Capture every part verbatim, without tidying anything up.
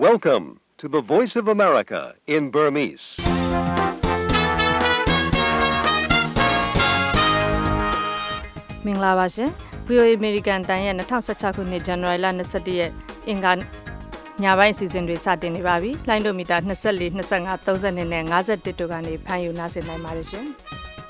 Welcome to the Voice of America in Burmese. ။မင်္ဂလာပါရှင်။ ဗွီအိုအေ American တန်ရဲ့twenty sixteenခုနှစ် January လtwenty-oneရက်အင်္ဂါညပိုင်းအစီအစဉ်တွေစတင်နေပါပြီ။လိုင်းဒိုမီတာtwenty-four, twenty-five, thirtyနဲ့fifty-oneတို့ကနေဖမ်းယူနားဆင်နိုင်ပါတယ်ရှင်။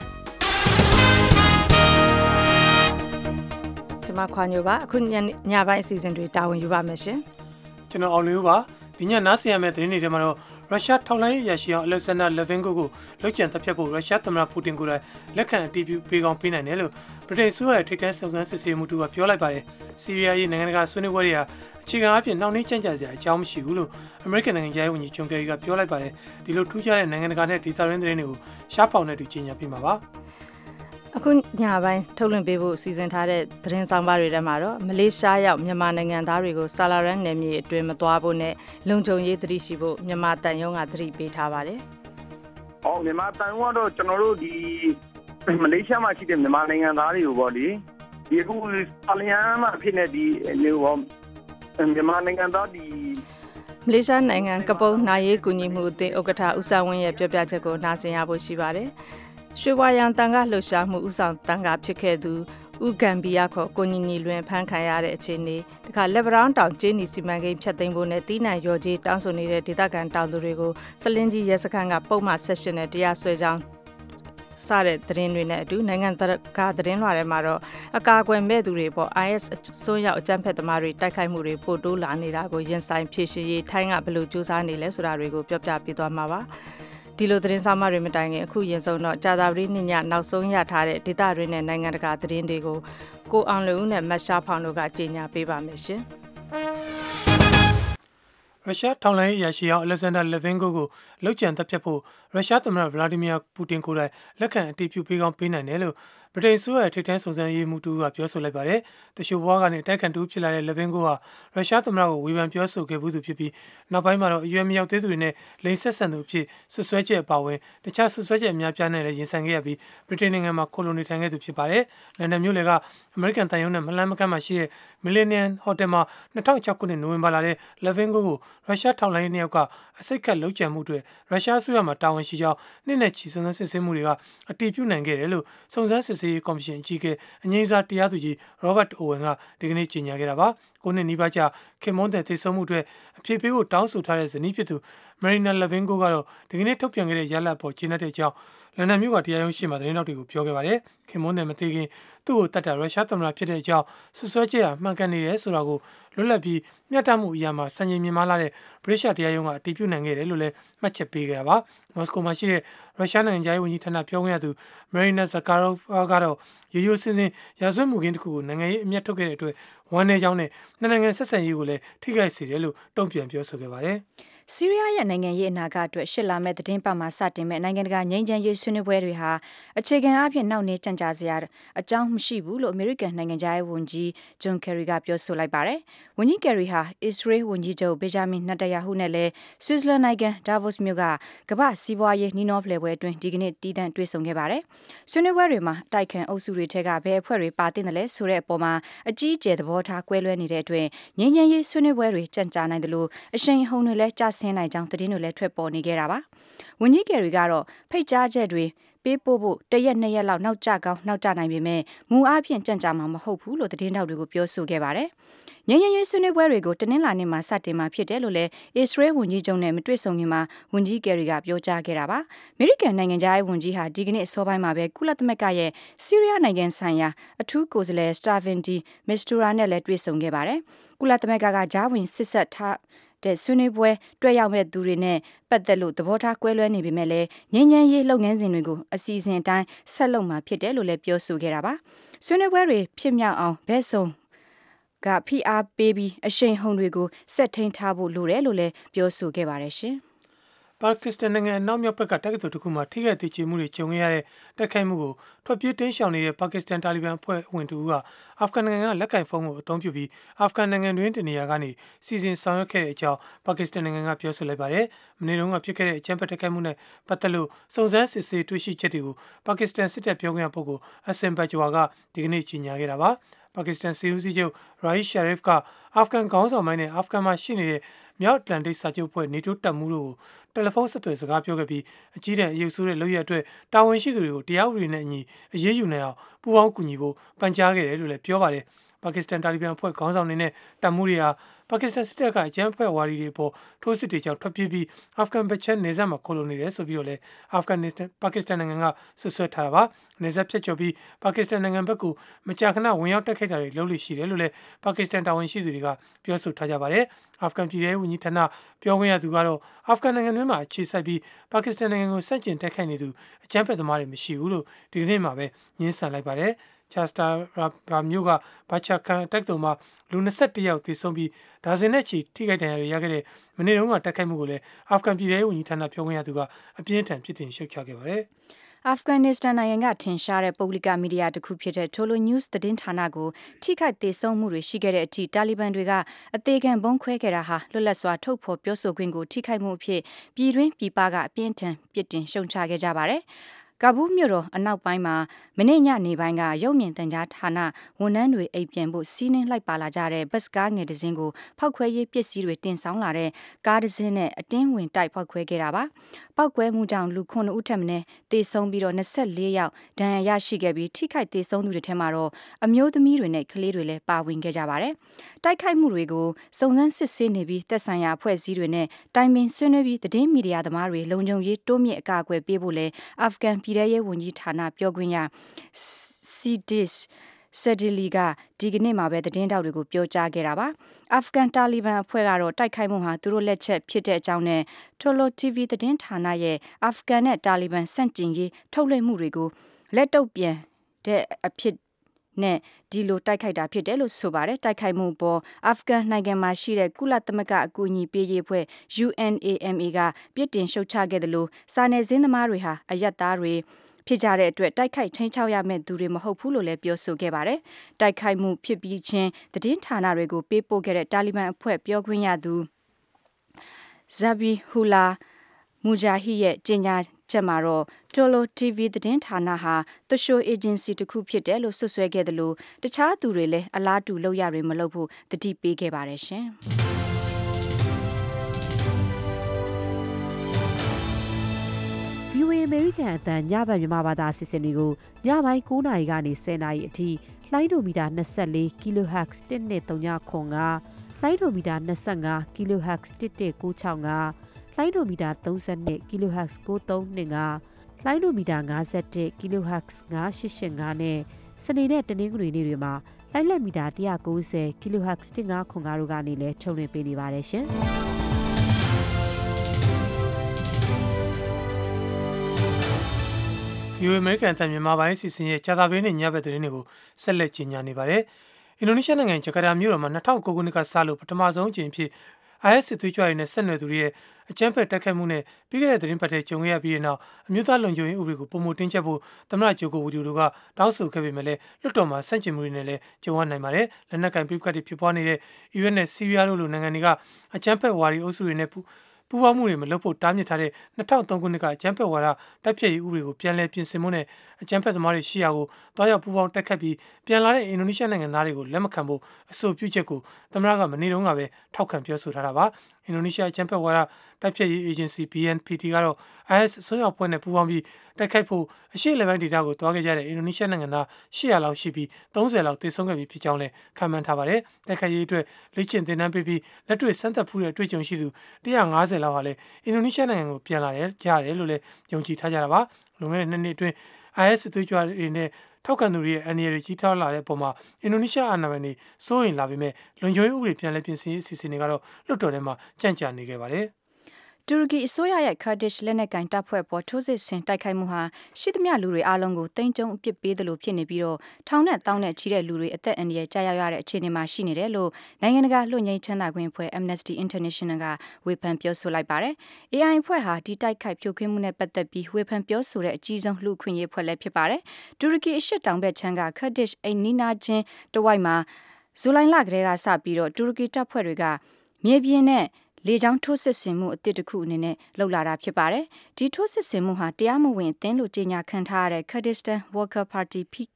ကျွန်မခွာညိုပါအခုညပိုင်းအစီအစဉ်တွေတာဝန်ယူပါမယ်ရှင်။ကျွန်တော်အောင်လင်းဦးပါဒီညနားဆင်ရမယ့်သတင်းတွေထဲမှာတော့ရုရှားထောက်လှမ်းရေးရရှိအောင် Alexander Levenko ကိုလုကြံတပ်ဖြတ်ဖို့ရုရှားသမ္မတပူတင်ကိုယ်တိုင်လက်ခံအတည်ပြုပေးကောင်းပေးနိုင်တယ်လို့ဗြိတိန်ဆိုရရဲ့ထိပ်တန်းစုံစမ်းစစ်ဆေးမှုတူကပြောလိုက်ပါတယ်။ဆီးရီးယားရေးနိုင်ငံတကာဆွေးနွေးပွဲတွေဟာအခြေခံအဖြစ်နှောင့်နှေးကြန့်ကြာစရာအကြောင်းမရှိဘူးလို့အမေရိကန်နိုင်ငံသားဝန်ကြီးဂျွန်ကယ်ရီကပြောလိုက်ပါတယ်။ဒီလိုထူးခြားတဲ့နိုင်ငံတကာနဲ့ဒေသတွင်းသတင်းတွေကိုရှားဖောင်နဲ့တူကြီးညာပြမှာပါ။အခုညပိုင်းထုတ်လွှင့်ပေးဖို့စီစဉ်ထားတဲ့သတင်းဆောင်ပါတွေထဲမှာတော့မလေးရှားရောက်မြန်မာနိုင်ငံသားတွေကိုဆာလာရန်နယ်မြေအတွင်းမသွားဖို့နဲ့လုံခြုံရေးသတိရှိဖို့မြန်မာတန်ယုံကသတိပေးထားပါတယ်။အော်မြန်မာတန်ယုံကတော့ကျွန်တော်တို့ဒီမလေးရှားမှာရှိတဲ့မြန်မာနိုင်ငံသားတွေကိုပေါ့လေဒီအခုဆာလရန်မှာဖြစ်နေဒီဟိုမြန်မာနိုင်ငံသားဒီမလေးရှားနိုင်ငံကပုန်းနာရေးကူညီမှုအသင်းဥက္ကဋ္ဌဦးဆောင်ဝင်းရဲ့ပြောပြချက်ကိုနားဆင်ရဖို့ရှိပါတယ်။ရွှေဝါရောင်တန်ခါလှုပ်ရှားမှုဥဆောင်တန်ခါဖြစ်ခဲ့သူဦးဂမ်ဘီယာခေါ်ကိုညီညီလွင်ဖမ်းခံရတဲ့အခြေအနေတခါလက်ဗရောင်းတောင်ကျင်းနီစီမံကိန်းဖြတ်သိမ်းဖို့နဲ့တီးနံရော်ကြီးတောင်းဆိုနေတဲ့ဒေသခံတောင်သူတွေကိုစလင်းကြီးရဲစခန်းကပုံမှန်ဆက်ရှင်နဲ့တရားစွဲကြောင်းစတဲ့သတင်းတွေနဲ့အတူနိုင်ငံတကာသတင်းလွှာထဲမှာတော့အကာအကွယ်မဲ့သူတွေပေါ် I S စွန်းရောက်အကြမ်းဖက်သမားတွေတိုက်ခိုက်မှုတွေပိုတိုးလာနေတာကိုရင်ဆိုင်ဖြေရှင်းရေးထိုင်းကဘယ်လိုကြိုးစားနေလဲဆိုတာတွေကိုပြောပြပေးသွားမှာပါဒီလိုသတင်းဆောင်မတွေမတိုင်ခင်အခုရင်ဆုံးတော့ကြာသပတေးနေ့ညနောက်ဆုံးရထားတဲ့ဒေသတွင်းနဲ့နိုင်ငံတကာသတင်းတွေကိုကိုအောင်လူဦးနဲ့မတ်ရှားဖောင်တို့ကကြေညာပေးပါမယ်ရှင်ရုရှားထောက်လှမ်းရေးရရှိအောင် Alexander Levenko ကိုလုကြံတပ်ဖြတ်ဖို့ရုရှားသမ္မတ Vladimir Putin ကိုယ်တိုင်လက်ခံအတည်ပြုပေးကောင်းပေးနိုင်တယ်လို့ဗြိတိန်ဆိုရထိပ်တန်းစုံစမ်းရေးမှူးတူကပြောဆိုလိုက်ပါတယ်။တရှိုးဘွားကနေတိုက်ခိုက်တူဖြစ်လာတဲ့ Levenko ဟာရုရှားသမ္မတကိုဝေဖန်ပြောဆိုခဲ့မှုသူဖြစ်ပြီးနောက်ပိုင်းမှာတော့အရွယ်မရောက်သေးသူတွေနဲ့လိင်ဆက်ဆံသူအဖြစ်ဆွဆွဲချက်အပါအဝင်တခြားဆွဆွဲချက်အများပြားနဲ့လည်းရင်ဆိုင်ခဲ့ရပြီးဗြိတိန်နိုင်ငံမှာကိုလိုနီထိုင်ခဲ့သူဖြစ်ပါတယ်။လန်ဒန်မြို့လေကအမေရိကန်တန်ယုံနဲ့မလန်းမကမ်းမှာရှိတဲ့ Millennium Hotel မှာtwo thousand sixခုနှစ်နိုဝင်ဘာလထဲ Levenko ကိုရုရှားထောက်လှမ်းရေးနှစ်ယောက်ကအစိတ်ခတ်လုကြံမှုတွေရုရှားအစိုးရမှတာဝန်ရှိကြောင်းနှစ်နဲ့ချီစုံစမ်းစစ်ဆေးမှုတွေကအတည်ပြုနိုင်ခဲ့တယ်လို့စုံစမ်းစစ်ဆေးရေးကော်မရှင်အကြီးအကဲအငြိမ်းစားတရားသူကြီး Robert Owen ကဒီကနေ့ကြေညာခဲ့တာပါ။ကိုနှစ်နီးပါးကြာခင်မွန်းတဲ့သေဆုံးမှုတွေအဖြစ်ပေးဖို့တောင်းဆိုထားတဲ့ဇနီးဖြစ်သူ Marina Levenko ကတော့ဒီကနေ့ထုတ်ပြန်ခဲ့တဲ့ရလဒ်ပေါ်ကျေနပ်တဲ့အကြောင်းလန်ဒန်မြို့ကတရားရုံးရှိမှသတင်းတော်တွေကိုပြောခဲ့ပါတယ်။ခင်မွန်းတဲ့မသေးခင်သူ့ကိုတတ်တာရုရှားသမ္မတဖြစ်တဲ့အကြောင်းဆွဆွဲချက်အမှန်ကန်နေတယ်ဆိုတာကိုလွတ်လပ်ပြီးမျှတမှုအရာမှာစံချိန်မြင့်မားလာတဲ့ဗြိတိရှတရားရုံးကအတည်ပြုနိုင်ခဲ့တယ်လို့လည်းမှတ်ချက်ပေးခဲ့တာပါ။မော်စကိုမှာရှိတဲ့ရုရှားနိုင်ငံသားရေးဝန်ကြီးဌာနပြောခွင့်ရသူ Marina Zakharova ကတော့ရိုးရိုးစင်းစင်းရာဇဝတ်မှုခင်းတစ်ခုကိုနိုင်ငံရေးအမျက်ထုတ်ခဲ့တဲ့အတွက်ဝမ်းနည်းကြောင်းနဲ့နိုင်ငံဆက်ဆံရေးကိုလည်းထိခိုက်စေတယ်လို့တုံ့ပြန်ပြောဆိုခဲ့ပါတယ်။ဆီးရီးယားရဲ့နိုင်ငံရေးအနာဂတ်အတွက်ရှစ်လာမဲ့သတင်းပတ်မှာစတင်မဲ့နိုင်ငံတကာငြိမ်းချမ်းရေးဆွေးနွေးပွဲတွေဟာအခြေခံအဖြစ်နောက်နေကြန့်ကြာစရာအကြောင်းမရှိဘူးလို့အမေရိကန်နိုင်ငံသားရေးဝန်ကြီးဂျွန်ကယ်ရီကပြောဆိုလိုက်ပါတယ်။ဝန်ကြီးကယ်ရီဟာအစ္စရေးဝန်ကြီးချုပ်ဘေဂျာမင်နက်တယာဟုနဲ့လည်းဆွစ်ဇာလန်နိုင်ငံဒါဗို့စ်မြို့ကကမ္ဘာစီးပွားရေးနှီးနှောဖလှယ်ပွဲအတွင်းဒီကနေ့တည်တံ့တွေ့ဆုံခဲ့ပါတယ်။ဆွေးနွေးပွဲတွေမှာတိုက်ခံအုပ်စုတွေထက်ကဘယ်အဖွဲ့တွေပါတင်တယ်လဲဆိုတဲ့အပေါ်မှာအကြီးအကျယ်သဘောထားကွဲလွဲနေတဲ့အတွက်ငြိမ်းချမ်းရေးဆွေးနွေးပွဲတွေကြန့်ကြာနိုင်တယ်လို့အရှိန်အဟုန်တွေလည်းကျဆင်းနိုင်ကြောင်းသတင်းတွေလည်းထွက်ပေါ်နေခဲ့တာပါ။ဝန်ကြီးကယ်ရီကတော့ဖိတ်ကြားချက်တွေပေးပို့ဖို့တရက်နှစ်ရက်လောက်နောက်ကျကောင်းနောက်ကျနိုင်ပေမဲ့မူအားဖြင့်ကြန့်ကြာမှာမဟုတ်ဘူးလို့သတင်းထောက်တွေကိုပြောဆိုခဲ့ပါတယ်။ငြိမ်းချမ်းရေးဆွေးနွေးပွဲတွေကိုတနင်္လာနေ့မှာစတင်မှာဖြစ်တယ်လို့လည်းအစ္စရေးဝန်ကြီးချုပ်နဲ့မတွေ့ဆုံခင်မှာဝန်ကြီးကယ်ရီကပြောကြားခဲ့တာပါ။အမေရိကန်နိုင်ငံသားရေးဝန်ကြီးဟာဒီကနေ့အစောပိုင်းမှာပဲကုလသမဂ္ဂရဲ့ဆီးရီးယားနိုင်ငံဆိုင်ရာအထူးကိုယ်စားလှယ်စတာဗင်ဒီမစ္စတူရာနဲ့လည်းတွေ့ဆုံခဲ့ပါတယ်။ကုလသမဂ္ဂကဂျာဝင်စစ်ဆက်ထားတဲ့ဆွေးနွေးပွဲတွေ့ရောက်မဲ့သူတွေနဲ့ပတ်သက်လို့သဘောထားကွဲလွဲနေပေမဲ့လည်းငြိမ်းချမ်းရေးလုပ်ငန်းစဉ်တွေကိုအစီအစဉ်အတိုင်းဆက်လုပ်မှာဖြစ်တယ်လို့လည်းပြောဆိုခဲ့တာပါဆွေးနွေးပွဲတွေဖြစ်မြောက်အောင်ဘဲဆုံကဖိအားပေးပြီးအရှိန်ဟုန်တွေကိုဆက်ထိန်ထားဖို့လိုတယ်လို့လည်းပြောဆိုခဲ့ပါတယ်ရှင်ပါကစ္စတန်နိုင်ငံအနောက်မြောက်ဘက်ကတက္ကသိုလ်တစ်ခုမှာထိခိုက်ဒေချေမှုတွေကြုံခဲ့ရတဲ့တိုက်ခိုက်မှုကိုထွက်ပြေးတင်းရှောင်နေတဲ့ပါကစ္စတန်တာလီဘန်အဖွဲ့ဝင်တူကအာဖဂန်နိုင်ငံကလက်ကင်ဖုန်းကိုအသုံးပြုပြီးအာဖဂန်နိုင်ငံတွင်းတနေရာကနေစီစဉ်ဆောင်ရွက်ခဲ့တဲ့အကြောင်းပါကစ္စတန်နိုင်ငံကပြောဆိုလိုက်ပါတယ်။မနေ့တုန်းကဖြစ်ခဲ့တဲ့အကြမ်းဖက်တိုက်ခိုက်မှုနဲ့ပတ်သက်လို့စုံစမ်းစစ်ဆေးတွေ့ရှိချက်တွေကိုပါကစ္စတန်စစ်တပ်ပြောခွင့်ရပုဂ္ဂိုလ်အဆင်ဘတ်ဂျွာကဒီကနေ့ကြေညာခဲ့တာပါ။ပါကစ္စတန်စီဦးစီးချုပ်ရာဟီရှာရစ်ကအာဖဂန်ခေါင်းဆောင်ပိုင်းနဲ့အာဖဂန်မှာရှိနေတဲ့မြောက်အတ္တလန်တိတ်စာချုပ်ဖွဲ့နေတိုးတပ်မှုတို့ကိုတယ်လီဖုန်းဆက်သွယ်စကားပြောခဲ့ပြီးအကြီးတန်းအရေးဆိုးတဲ့လုပ်ရအတွက်တာဝန်ရှိသူတွေကိုတရားဥပဒေနဲ့အညီအရေးယူနိုင်အောင်ပူးပေါင်းကူညီဖို့ပန်ကြားခဲ့တယ်လို့လည်းပြောပါတယ်ပါကစ္စတန်တာလီဘန်အဖွဲ့ခေါင်းဆောင်တွေနဲ့တပ်မှုတွေဟာပါကစ္စတန်စစ်တပ်ကအကြမ်းဖက်ဝါဒီတွေပေါ်ထိုးစစ်တွေကြောင့်ထွက်ပြေးပြီးအာဖဂန်ဘက်ချမ်းနေဆက်မှာခိုလုံနေတယ်ဆိုပြီးတော့လည်းအာဖဂန်နစ္စတန်ပါကစ္စတန်နိုင်ငံကဆွဆွဲထားတာပါနေဆက်ဖြတ်ကျော်ပြီးပါကစ္စတန်နိုင်ငံဘက်ကိုမကြာခဏဝင်ရောက်တက်ခိုက်တာတွေလုပ်လို့ရှိတယ်လို့လည်းပါကစ္စတန်တာဝန်ရှိသူတွေကပြောဆိုထားကြပါတယ်အာဖဂန်ပြည်ထောင်စုဝန်ကြီးဌာနပြောခွင့်ရသူကတော့အာဖဂန်နိုင်ငံတွင်းမှာအခြေစိုက်ပြီးပါကစ္စတန်နိုင်ငံကိုစန့်ကျင်တက်ခိုက်နေသူအကြမ်းဖက်သမားတွေမရှိဘူးလို့ဒီကနေ့မှာပဲညှင်းဆန်လိုက်ပါတယ်ချာစတာရာမျိုးကဘာချာကန်တက်တုံမှာလူ၂၁ယောက်သေဆုံးပြီးဒါဇင်နဲ့ချီထိခိုက်ဒဏ်ရာတွေရခဲ့တဲ့မနေ့တုန်းကတိုက်ခိုက်မှုကိုလည်းအာဖဂန်ပြည်ထောင်စုဝန်ကြီးဌာနပြောခွင့်ရသူကအပြင်းထန်ပြစ်တင်ရှုတ်ချခဲ့ပါတယ်အာဖဂန်နစ္စတန်နိုင်ငံကထင်ရှားတဲ့ပုဂ္ဂလိကမီဒီယာတစ်ခုဖြစ်တဲ့ Tolo News သတင်းဌာနကိုထိခိုက်သေဆုံးမှုတွေရှိခဲ့တဲ့အထိတာလီဘန်တွေကအသေးခံဘုံခွဲခဲ့တာဟာလွတ်လပ်စွာထုတ်ဖော်ပြောဆိုခွင့်ကိုထိခိုက်မှုအဖြစ်ပြည်တွင်းပြည်ပကအပြင်းထန်ပြစ်တင်ရှုတ်ချခဲ့ကြပါတယ်ကာဘူးမြို့တော်အနောက်ပိုင်းမှာမနေ့ညနေပိုင်းကရုပ်မြင်သံကြားဌာနဝန်ထမ်းတွေအိပ်ပြန်ဖို့စီးနှင်းလိုက်ပါလာကြတဲ့ဘတ်စကားငယ်တစ်စင်းကိုဖောက်ခွဲရေးပစ္စည်းတွေတင်ဆောင်လာတဲ့ကားတစ်စင်းနဲ့အတင်းဝင်တိုက်ဖောက်ခွဲခဲ့တာပါပောက်ကွဲမှုကြောင့်လူခုနှစ်ဦးထက်မနည်းသေဆုံးပြီးတော့၂၄ယောက်ဒဏ်ရာရရှိခဲ့ပြီးထိခိုက်သေဆုံးသူတွေထဲမှာတော့အမျိုးသမီးတွေနဲ့ကလေးတွေလည်းပါဝင်ခဲ့ကြပါတယ်တိုက်ခိုက်မှုတွေကိုစုံစမ်းစစ်ဆေးနေပြီးသက်ဆိုင်ရာအဖွဲ့အစည်းတွေနဲ့တိုင်ပင်ဆွေးနွေးပြီးသတင်းမီဒီယာသမားတွေလုံခြုံရေးတိုးမြင့်အကာအကွယ်ပေးဖို့လဲအာဖဂန်ပြည်ထောင်ရေးဝန်ကြီးဌာနပြောခွင့်ရစီဒစ်ဆယ်ဒီလီကဒီကနေ့မှာပဲသတင်းတောက်တွေကိုပြောကြားခဲ့တာပါအာဖဂန်တာလီဘန်အဖွဲ့ကတော့တိုက်ခိုက်မှုဟာသူတို့လက်ချက်ဖြစ်တဲ့အကြောင်းနဲ့ Tolo တီ ဗီ သတင်းဌာနရဲ့အာဖဂန်နဲ့တာလီဘန်ဆန့်ကျင်ရေးထုတ်လွှင့်မှုတွေကိုလက်တုပ်ပြန်တဲ့အဖြစ်နဲ့ဒီလိုတိုက်ခိုက်တာဖြစ်တယ်လို့ဆိုပါတယ်တိုက်ခိုက်မှုပေါ်အာဖဂန်နိုင်ငံမှာရှိတဲ့ကုလသမဂ္ဂအကူအညီပေးရေးအဖွဲ့ ယူအန်အေအမ်အေ ကပြစ်တင်ရှုတ်ချခဲ့တယ်လို့စာနယ်ဇင်းသမားတွေဟာအယက်သားတွေဖြစ်ကြတဲ့အတွက်တိုက်ခိုက်ချင်းချောက်ရမယ့်သူတွေမဟုတ်ဘူးလို့လည်းပြောဆိုခဲ့ပါတယ်တိုက်ခိုက်မှုဖြစ်ပြီးချင်းသတင်းဌာနတွေကိုပေးပို့ခဲ့တဲ့တာလီဘန်အဖွဲ့ပြောခွင့်ရသူဇာဘီဟူလာမူဂျာဟီရဲ့ကြေညာချက်မှာတော့ Tolo တီ ဗီ သတင်းဌာနဟာသရှိုးအေဂျင်စီတစ်ခုဖြစ်တယ်လို့ဆွဆွဲခဲ့တယ်လို့တခြားသူတွေလည်းအလားတူလုပ်ရတွေမလုပ်ဖို့တတိပေးခဲ့ပါတယ်ရှင်ဗီအိုအေ American အသံညဘက်မြန်မာဘာသာအစီအစဉ်တွေကိုညပိုင်း၉နာရီကနေ၁၀နာရီအထိလိုင်းဒိုမီတာ၂၄ kilohertz တစ်နှစ်၃ညခွန်ကလိုင်းဒိုမီတာ၂၅ kilohertz တစ်တစ်၉၆၅လိုင်းဒိုမီတာ၃၂ kilohertz ၉၃၂၅လိုင်းဒိုမီတာ၅၁ kilohertz ၅၈၈၅နဲ့စနေနဲ့တနင်္ဂနွေနေ့တွေမှာလိုင်းလက်မီတာ၁၉၀ kilohertz တစ်၅ခွန်၅တို့ကနေလည်းထုတ်လွှင့်ပေးနေပါတယ်ရှင်ယူအမေရိကန်အသံမြန်မာပိုင်းစီစဉ်ရဲ့ကြာသပတေးနေ့ညဘက်သတင်းတွေကိုဆက်လက်ကြီးညာနေပါတယ်။အင်ဒိုနီးရှားနိုင်ငံဂျကာတာမြို့တော်မှာ၂၀၀၉ခုနှစ်ကစလို့ပထမဆုံးအကြိမ်ဖြစ် အိုင်အက်စ် စစ်သွေးကြွတွေနဲ့ဆက်နွယ်သူတွေရဲ့အကြမ်းဖက်တိုက်ခိုက်မှုနဲ့ပြီးခဲ့တဲ့သတင်းပတ်ထဲကြုံခဲ့ရပြီးတဲ့နောက်အမျိုးသားလုံခြုံရေးဥပဒေကိုပုံမတင်းကျပ်ဖို့သမ္မတဂျိုကိုဝီဒိုတို့ကတောင်းဆိုခဲ့ပေမဲ့လည်းလွှတ်တော်မှာဆန့်ကျင်မှုတွေနဲ့လည်းကြုံရနိုင်ပါတယ်။လက်နက်ကင်ပြိပခတ်တွေဖြစ်ပွားနေတဲ့အီရတ်နဲ့ဆီးရီးယားတို့လိုနိုင်ငံတွေကအကြမ်းဖက်ဝါဒီအုပ်စုတွေနဲ့ပူပူးပေါင်းမှုတွေမလုပ်ဖို့တားမြစ်ထားတဲ့၂၀၀၃ခုနှစ်ကအကြမ်းဖက်ဝါဒတိုက်ဖျက်ရေးဥပဒေကိုပြန်လည်ပြင်ဆင်မှုနဲ့အကြမ်းဖက်သမားတွေရှိရာကိုတွားရောက်ပူးပေါင်းတိုက်ခတ်ပြီးပြန်လာတဲ့အင်ဒိုနီးရှားနိုင်ငံသားတွေကိုလက်မခံဖို့အဆိုပြုချက်ကိုသမ္မတကမနေ့တုန်းကပဲထောက်ခံပြောဆိုထားတာပါအင်ဒိုနီးရှားအကြမ်းဖက်ဝါဒတိုက်ဖျက်ရေးအေဂျင်စီ ဘီ အန် ပီ တီ ကတော့ အိုင်အက်စ် အစွန်းရောက်ဖွဲ့နဲ့ပူးပေါင်းပြီးတိုက်ခိုက်ဖို့အရှေ့အလယ်ပိုင်းဒေသကိုတွားခဲ့ကြတဲ့အင်ဒိုနီးရှားနိုင်ငံသား၈၀၀လောက်ရှိပြီး၃၀လောက်သေဆုံးခဲ့ပြီးဖြစ်ကြောင်းလည်းခန့်မှန်းထားပါတယ်တိုက်ခိုက်ရေးအတွက်လေ့ကျင့်သင်တန်းပေးပြီးလက်တွေ့စမ်းသပ်ဖူးတဲ့အတွေ့အကြုံရှိသူ၁၅၀လောက်ဟာလည်းအင်ဒိုနီးရှားနိုင်ငံကိုပြန်လာတယ်ကြားတယ်လို့လည်းယုံကြည်ထားကြတာပါလွန်ခဲ့တဲ့နှစ်နှစ်အတွင်း အိုင်အက်စ် သွေးကြွတွေနဲ့ထောက်ခံသူတွေရဲ့အန္တရာယ်တွေကြီးထွားလာတဲ့အပေါ်မှာအင်ဒိုနီးရှားအာဏာပိုင်တွေစိုးရိမ်လာပေမဲ့လုံခြုံရေးဥပဒေပြန်လည်ပြင်ဆင်ရေးအစီအစဉ်တွေကတော့လွှတ်တော်ထဲမှာကြန့်ကြာနေခဲ့ပါတယ်တူရကီအစိုးရရဲ့ Kurdish လက်နက်ကိုင်တပ်ဖွဲ့ပေါ်ထိုးစစ်ဆင်တိုက်ခိုက်မှုဟာရှိသမျှလူတွေအားလုံးကိုတိမ်ကျုံအပြစ်ပေးသလိုဖြစ်နေပြီးတော့ထောင်နဲ့တောင်းနဲ့ချီတဲ့လူတွေအသက်အန္တရာယ်ကြာရောက်ရတဲ့အခြေအနေမှာရှိနေတယ်လို့နိုင်ငံတကာလွှတ်ငြိမ်းချမ်းသာခွင့်အဖွဲ့ Amnesty International ကဝေဖန်ပြောဆိုလိုက်ပါတယ်။ အေ အိုင် အဖွဲ့ဟာဒီတိုက်ခိုက်ဖြိုခွင်းမှုနဲ့ပတ်သက်ပြီးဝေဖန်ပြောဆိုတဲ့အကြီးဆုံးလူ့အခွင့်အရေးအဖွဲ့လည်းဖြစ်ပါတယ်။တူရကီအရှေ့တောင်ဘက်ခြမ်းက Kurdish အိမ်နီးနားချင်းတဝိုက်မှာဇူလိုင်လကတည်းကစပြီးတော့တူရကီတပ်ဖွဲ့တွေကမြေပြင်နဲ့လေကြောင်းထိုးစစ်ဆင်မှုအသစ်တစ်ခုအနေနဲ့လှုပ်လာတာဖြစ်ပါတယ်။ဒီထိုးစစ်ဆင်မှုဟာတရားမဝင်အသင်းလို့ကြေညာခံထားရတဲ့ Kurdistan Worker Party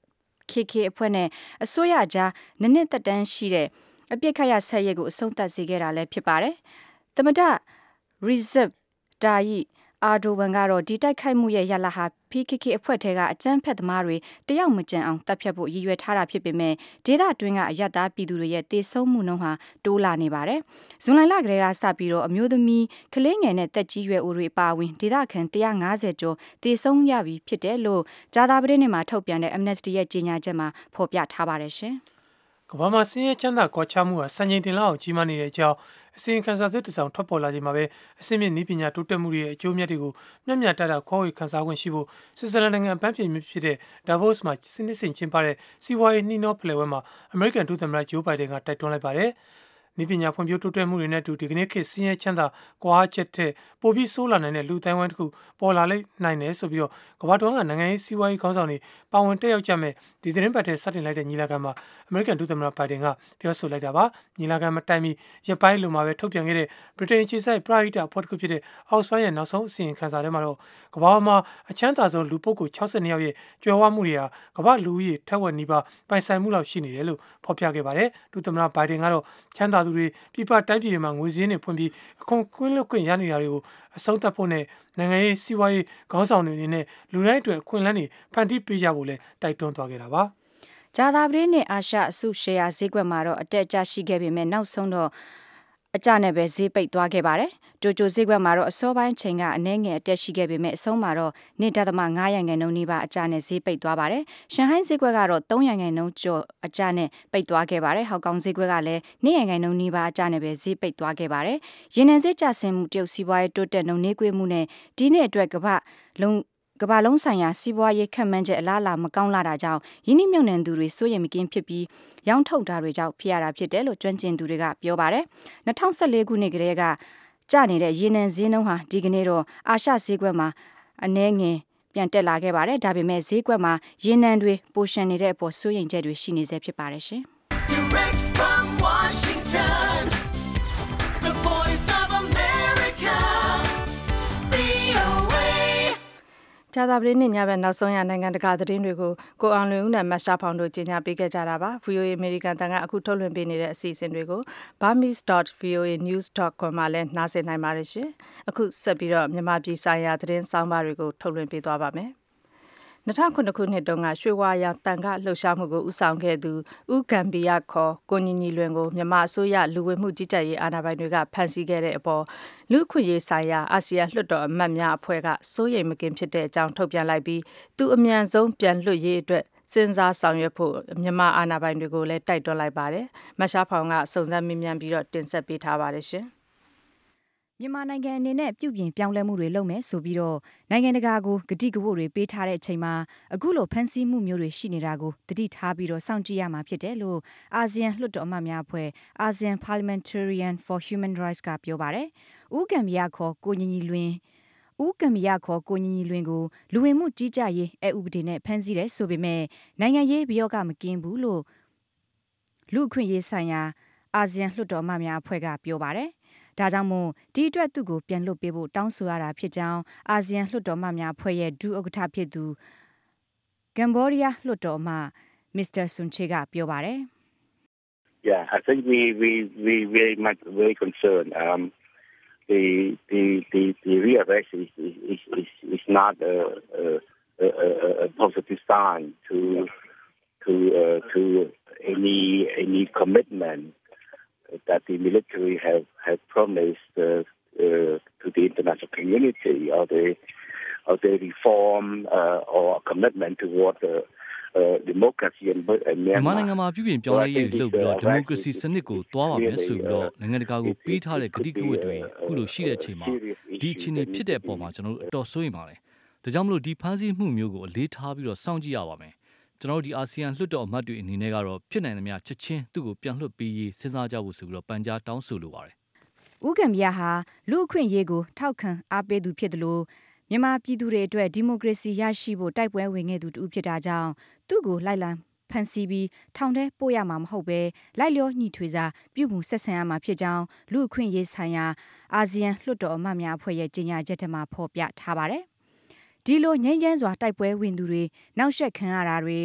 K K အဖွဲ့နဲ့အစိုးရကြားနနစ်သက်တမ်းရှိတဲ့အပြစ်ခတ်ရဆက်ရဲကိုအဆုံးသတ်စေခဲ့တာလည်းဖြစ်ပါတယ်။သမဒ Recep Tayyip Erdogan ကတော့ဒီတိုက်ခိုက်မှုရဲ့ရလဟာ P K K အဖွဲ့ထဲကအကြမ်းဖက်သမားတွေတယောက်မကျန်အောင်တပ်ဖြတ်ဖို့ရည်ရွယ်ထားတာဖြစ်ပေမဲ့ဒေသတွင်းကအယက်သားပြည်သူတွေရဲ့တေဆုံးမှုနှုန်းဟာတိုးလာနေပါတယ်။ဇွန်လလကတည်းကစပြီးတော့အမျိုးသမီးကလေးငယ်နဲ့တက်ကြီးရွယ်အိုတွေအပါအဝင်ဒေသခံone hundred fiftyကျော်တေဆုံးရပြီဖြစ်တယ်လို့ဂျာတာပဒေနေ့မှာထုတ်ပြန်တဲ့ Amnesty ရဲ့ကြေညာချက်မှာဖော်ပြထားပါတယ်ရှင်။ကမ္ဘာမှာဆင်းရဲချမ်းသာကွာခြားမှုဟာစံချိန်တင်လောက်အောင်ကြီးမားနေတဲ့အကြောင်းအစီရင်ခံစာသစ်တစ်စောင်ထွက်ပေါ်လာချိန်မှာပဲအစိမ့်မြင့်နည်းပညာတိုးတက်မှုတွေရဲ့အကျိုးမြတ်တွေကိုမျှမျှတတခွဲဝေခန်းစားခွင့်ရှိဖို့ဆွစ်ဇာလန်နိုင်ငံအပန်းဖြေဖြစ်တဲ့ Davos မှာစနစ်စဉ်ကျင်းပတဲ့စီးပွားရေးနှီးနှောဖလှယ်ပွဲမှာအမေရိကန်ဒုသမ္မတဂျိုးဘိုင်ဒန်ကတိုက်တွန်းလိုက်ပါတယ်။နည်းပညာဖွံ့ဖြိုးတိုးတက်မှုတွေနဲ့အတူဒီကနေ့ခေတ်ဆင်းရဲချမ်းသာကွာချက်တဲ့ပိုပြီးဆိုးလာနိုင်တဲ့လူတိုင်းဝိုင်းတစ်ခုပေါ်လာလိမ့်နိုင်တယ်ဆိုပြီးတော့ကမ္ဘာတော်ကနိုင်ငံရေးစီးပွားရေးခေါင်းဆောင်တွေပါဝင်တက်ရောက်ကြမဲ့ဒီသတင်းပတ်ထဲစတင်လိုက်တဲ့ညီလာခံမှာအမေရိကန်ဒုသမ္မတဘိုင်ဒန်ကပြောဆိုလိုက်တာပါညီလာခံမတိုင်မီရပိုင်းလိုမှာပဲထုတ်ပြန်ခဲ့တဲ့ဗြိတိန်အခြေစိုက်ပရာဟိတအဖွဲ့တစ်ခုဖြစ်တဲ့ Oxfam ရဲ့နောက်ဆုံးအစီရင်ခံစာထဲမှာတော့ကမ္ဘာမှာအချမ်းသာဆုံးလူပုဂ္ဂိုလ်sixty-twoယောက်ရဲ့ကြွယ်ဝမှုတွေဟာကမ္ဘာလူဦးရေထက်ဝက်နီးပါးပိုင်ဆိုင်မှုလောက်ရှိနေတယ်လို့ဖော်ပြခဲ့ပါတယ်ဒုသမ္မတဘိုင်ဒန်ကတော့ချမ်းသာသူတွေပြည်ပတိုင်းပြည်တွေမှာငွေစည်းနေဖွင့်ပြီးအခွန်ကွင်းလွတ်ခွင့်ရနေတာတွေကိုအဆုံးသတ်ဖို့နဲ့နိုင်ငံရေးစီးပွားရေးခေါင်းဆောင်တွေအနေနဲ့လူတိုင်းအတွက်အခွင့်အလမ်းတွေဖန်တီးပေးကြဖို့လည်းတိုက်တွန်းသွားခဲ့တာပါဂျာတာပဒေနဲ့အာရှအစုရှယ်ယာဈေးကွက်မှာတော့အတက်အကျရှိခဲ့ပေမဲ့နောက်ဆုံးတော့အကျနဲ့ပဲဈေးပိတ်သွားခဲ့ပါတယ်။တိုကျိုဈေးကွက်မှာတော့အစောပိုင်းချိန်ကအနည်းငယ်အတက်ရှိခဲ့ပေမဲ့အဆုံးမှာတော့one point fiveရာခိုင်နှုန်းနီးပါးအကျနဲ့ဈေးပိတ်သွားပါတယ်။ရှန်ဟိုင်းဈေးကွက်ကတော့threeရာခိုင်နှုန်းကျော်အကျနဲ့ပိတ်သွားခဲ့ပါတယ်။ဟောင်ကောင်ဈေးကွက်ကလည်းtwoရာခိုင်နှုန်းနီးပါးအကျနဲ့ပဲဈေးပိတ်သွားခဲ့ပါတယ်။ရေနံဈေးကျဆင်းမှုတရုတ်စီးပွားရေးတိုးတက်နှုန်းနှေးကွေးမှုနဲ့ဒီနှစ်အတွက်ကမ္ဘာလုံးကမ္ဘာလုံးဆိုင်ရာစီးပွားရေးခန့်မှန်းချက်အလားအလာမကောင်းလာတာကြောင့်ယင်းနှိမ့်မြုံနှံသူတွေစိုးရိမ်မကင်းဖြစ်ပြီးရောင်းထုတ်တာတွေကြောင့်ဖြစ်ရတာဖြစ်တယ်လို့ကျွမ်းကျင်သူတွေကပြောပါတယ်။twenty fourteenခုနှစ်ကတည်းကကျနေတဲ့ရေနံဈေးနှုန်းဟာဒီကနေ့တော့အာရှဈေးကွက်မှာအနည်းငယ်ပြန်တက်လာခဲ့ပါတယ်။ဒါပေမဲ့ဈေးကွက်မှာရေနံတွေပိုရှန်နေတဲ့အပေါ်စိုးရိမ်ချက်တွေရှိနေဆဲဖြစ်ပါတယ်ရှင်။ Direct from Washington, the voice of America, V O Aဂျာတာပဒေနဲ့ညဘက်နောက်ဆုံးရနိုင်ငံတကာသတင်းတွေကိုကိုအောင်လွင်ဦးနဲ့မတ်ရှာဖောင်တို့ကြီးညာပေးခဲ့ကြတာပါ V O A အမေရိကန်တန်ကအခုထုတ်လွှင့်ပေးနေတဲ့အစီအစဉ်တွေကို burmese dot v o a news dot com မှာလည်းနှာစင်နိုင်ပါတယ်ရှင်အခုဆက်ပြီးတော့မြန်မာပြည်ဆိုင်ရာသတင်းစောင်းပါတွေကိုထုတ်လွှင့်ပေးသွားပါမယ်two thousand nineခုနှစ်တုန်းကရွှေဝါရောင်တန်ခလှုပ်ရှားမှုကိုဦးဆောင်ခဲ့သူဦးဂမ်ဘီယာခေါ်ကိုညီညီလွင်ကိုမြန်မာအစိုးရလူဝင်မှုကြီးကြပ်ရေးအာဏာပိုင်တွေကဖမ်းဆီးခဲ့တဲ့အပေါ်လူ့အခွင့်အရေးဆိုင်ရာအာဆီယံလွှတ်တော်အမတ်များအဖွဲ့ကစိုးရိမ်မကင်းဖြစ်တဲ့အကြောင်းထုတ်ပြန်လိုက်ပြီးသူအမြန်ဆုံးပြန်လွှတ်ရေးအတွက်စဉ်းစားဆောင်ရွက်ဖို့မြန်မာအာဏာပိုင်တွေကိုလည်းတိုက်တွန်းလိုက်ပါတယ်။မရှားဖောင်ကစုံစမ်းမေးမြန်းပြီးတော့တင်ဆက်ပေးထားပါတယ်ရှင်။မြန်မာနိုင်ငံအနေနဲ့ပြုပြင်ပြောင်းလဲမှုတွေလုပ်မယ်ဆိုပြီးတော့နိုင်ငံတကာကိုဂတိကဝတ်တွေပေးထားတဲ့အချိန်မှာအခုလိုဖန်ဆီးမှုမျိုးတွေရှိနေတာကိုတတိထားပြီးတော့စောင့်ကြည့်ရမှာဖြစ်တယ်လို့အာဆီယံလွှတ်တော်အမတ်များအဖွဲ့ ASEAN Parliamentarian for Human Rights ကပြောပါတယ်။ဦးကံမရခေါ်ကိုညီညီလွင်ဦးကံမရခေါ်ကိုညီညီလွင်ကိုလူဝင်မှုကြီးကြပ်ရေးအဥပဒေနဲ့ဖမ်းဆီးတယ်ဆိုပေမဲ့နိုင်ငံရေးဘယောကမကင်းဘူးလို့လူအခွင့်အရေးဆိုင်ရာအာဆီယံလွှတ်တော်အမတ်များအဖွဲ့ကပြောပါတယ်။ဒါကြောင့်မို့ဒီအတွက်သူ့ကိုပြန်လွှတ်ပေးဖို့တောင်းဆိုရတာဖြစ်ကြောင်းအာဆီယံလွှတ်တော်အမတ်များအဖွဲ့ရဲ့ဒုဥက္ကဋ္ဌဖြစ်သူကမ်ဘောဒီးယားလွှတ်တော်အမတ် Mister Sunche ကပြောပါတယ် Yeah, I think we we we very much very concerned. Um, the the the the rearrest is is is is not a a a, a positive sign to to uh, to any any commitment that the military have have promised uh, uh, to the international community or the or the reform uh, or commitment toward the uh, democracy and Myanmar မြန်မာနိုင်ငံမှာပြည်ပြင်ပြောင်းလဲရေးလုပ်ပြီးတော့ဒီမိုကရေစီစနစ်ကိုတွားပါမယ်ဆိုပြီးတော့နိုင်ငံတကာကိုပေးထားတဲ့ကတိကဝတ်တွေအခုလိုရှိတဲ့အချိန်မှာဒီအခြေအနေဖြစ်တဲ့အပေါ်မှာကျွန်တော်တို့အတော်စိုးရိမ်ပါတယ်။ဒါကြောင့်မလို့ဒီဖမ်းဆီးမှုမျိုးကိုအလေးထားပြီးတော့စောင့်ကြည့်ရပါမယ်။ကျွန်တော်တို့ဒီအာဆီယံလွှတ်တော်အမတ်တွေအနေနဲ့ကတော့ဖြစ်နိုင်သမျှချက်ချင်းသူ့ကိုပြန်လွှတ်ပေးရေးစဉ်းစားကြဖို့ဆိုပြီးတော့ပန်ကြားတောင်းဆိုလိုပါတယ်။ဦးကံမြာဟာလူအခွင့်အရေးကိုထောက်ခံအားပေးသူဖြစ်တယ်လို့မြန်မာပြည်သူတွေအတွက်ဒီမိုကရေစီရရှိဖို့တိုက်ပွဲဝင်ခဲ့သူတူဖြစ်တာကြောင့်သူ့ကိုလိုက်လံဖန်ဆီးပြီးထောင်ထဲပို့ရမှာမဟုတ်ပဲလိုက်လျောညီထွေစာပြုမှုဆက်ဆံရမှာဖြစ်ကြောင်းလူအခွင့်အရေးဆိုင်ရာအာဆီယံလွှတ်တော်အမတ်များအဖွဲ့ရဲ့ကြေညာချက်ထဲမှာဖော်ပြထားပါတယ်။ဒီလိုငြိမ်းချမ်းစွာတိုက်ပွဲဝင်သူတွေနောက်ဆက်ခံရတာတွေ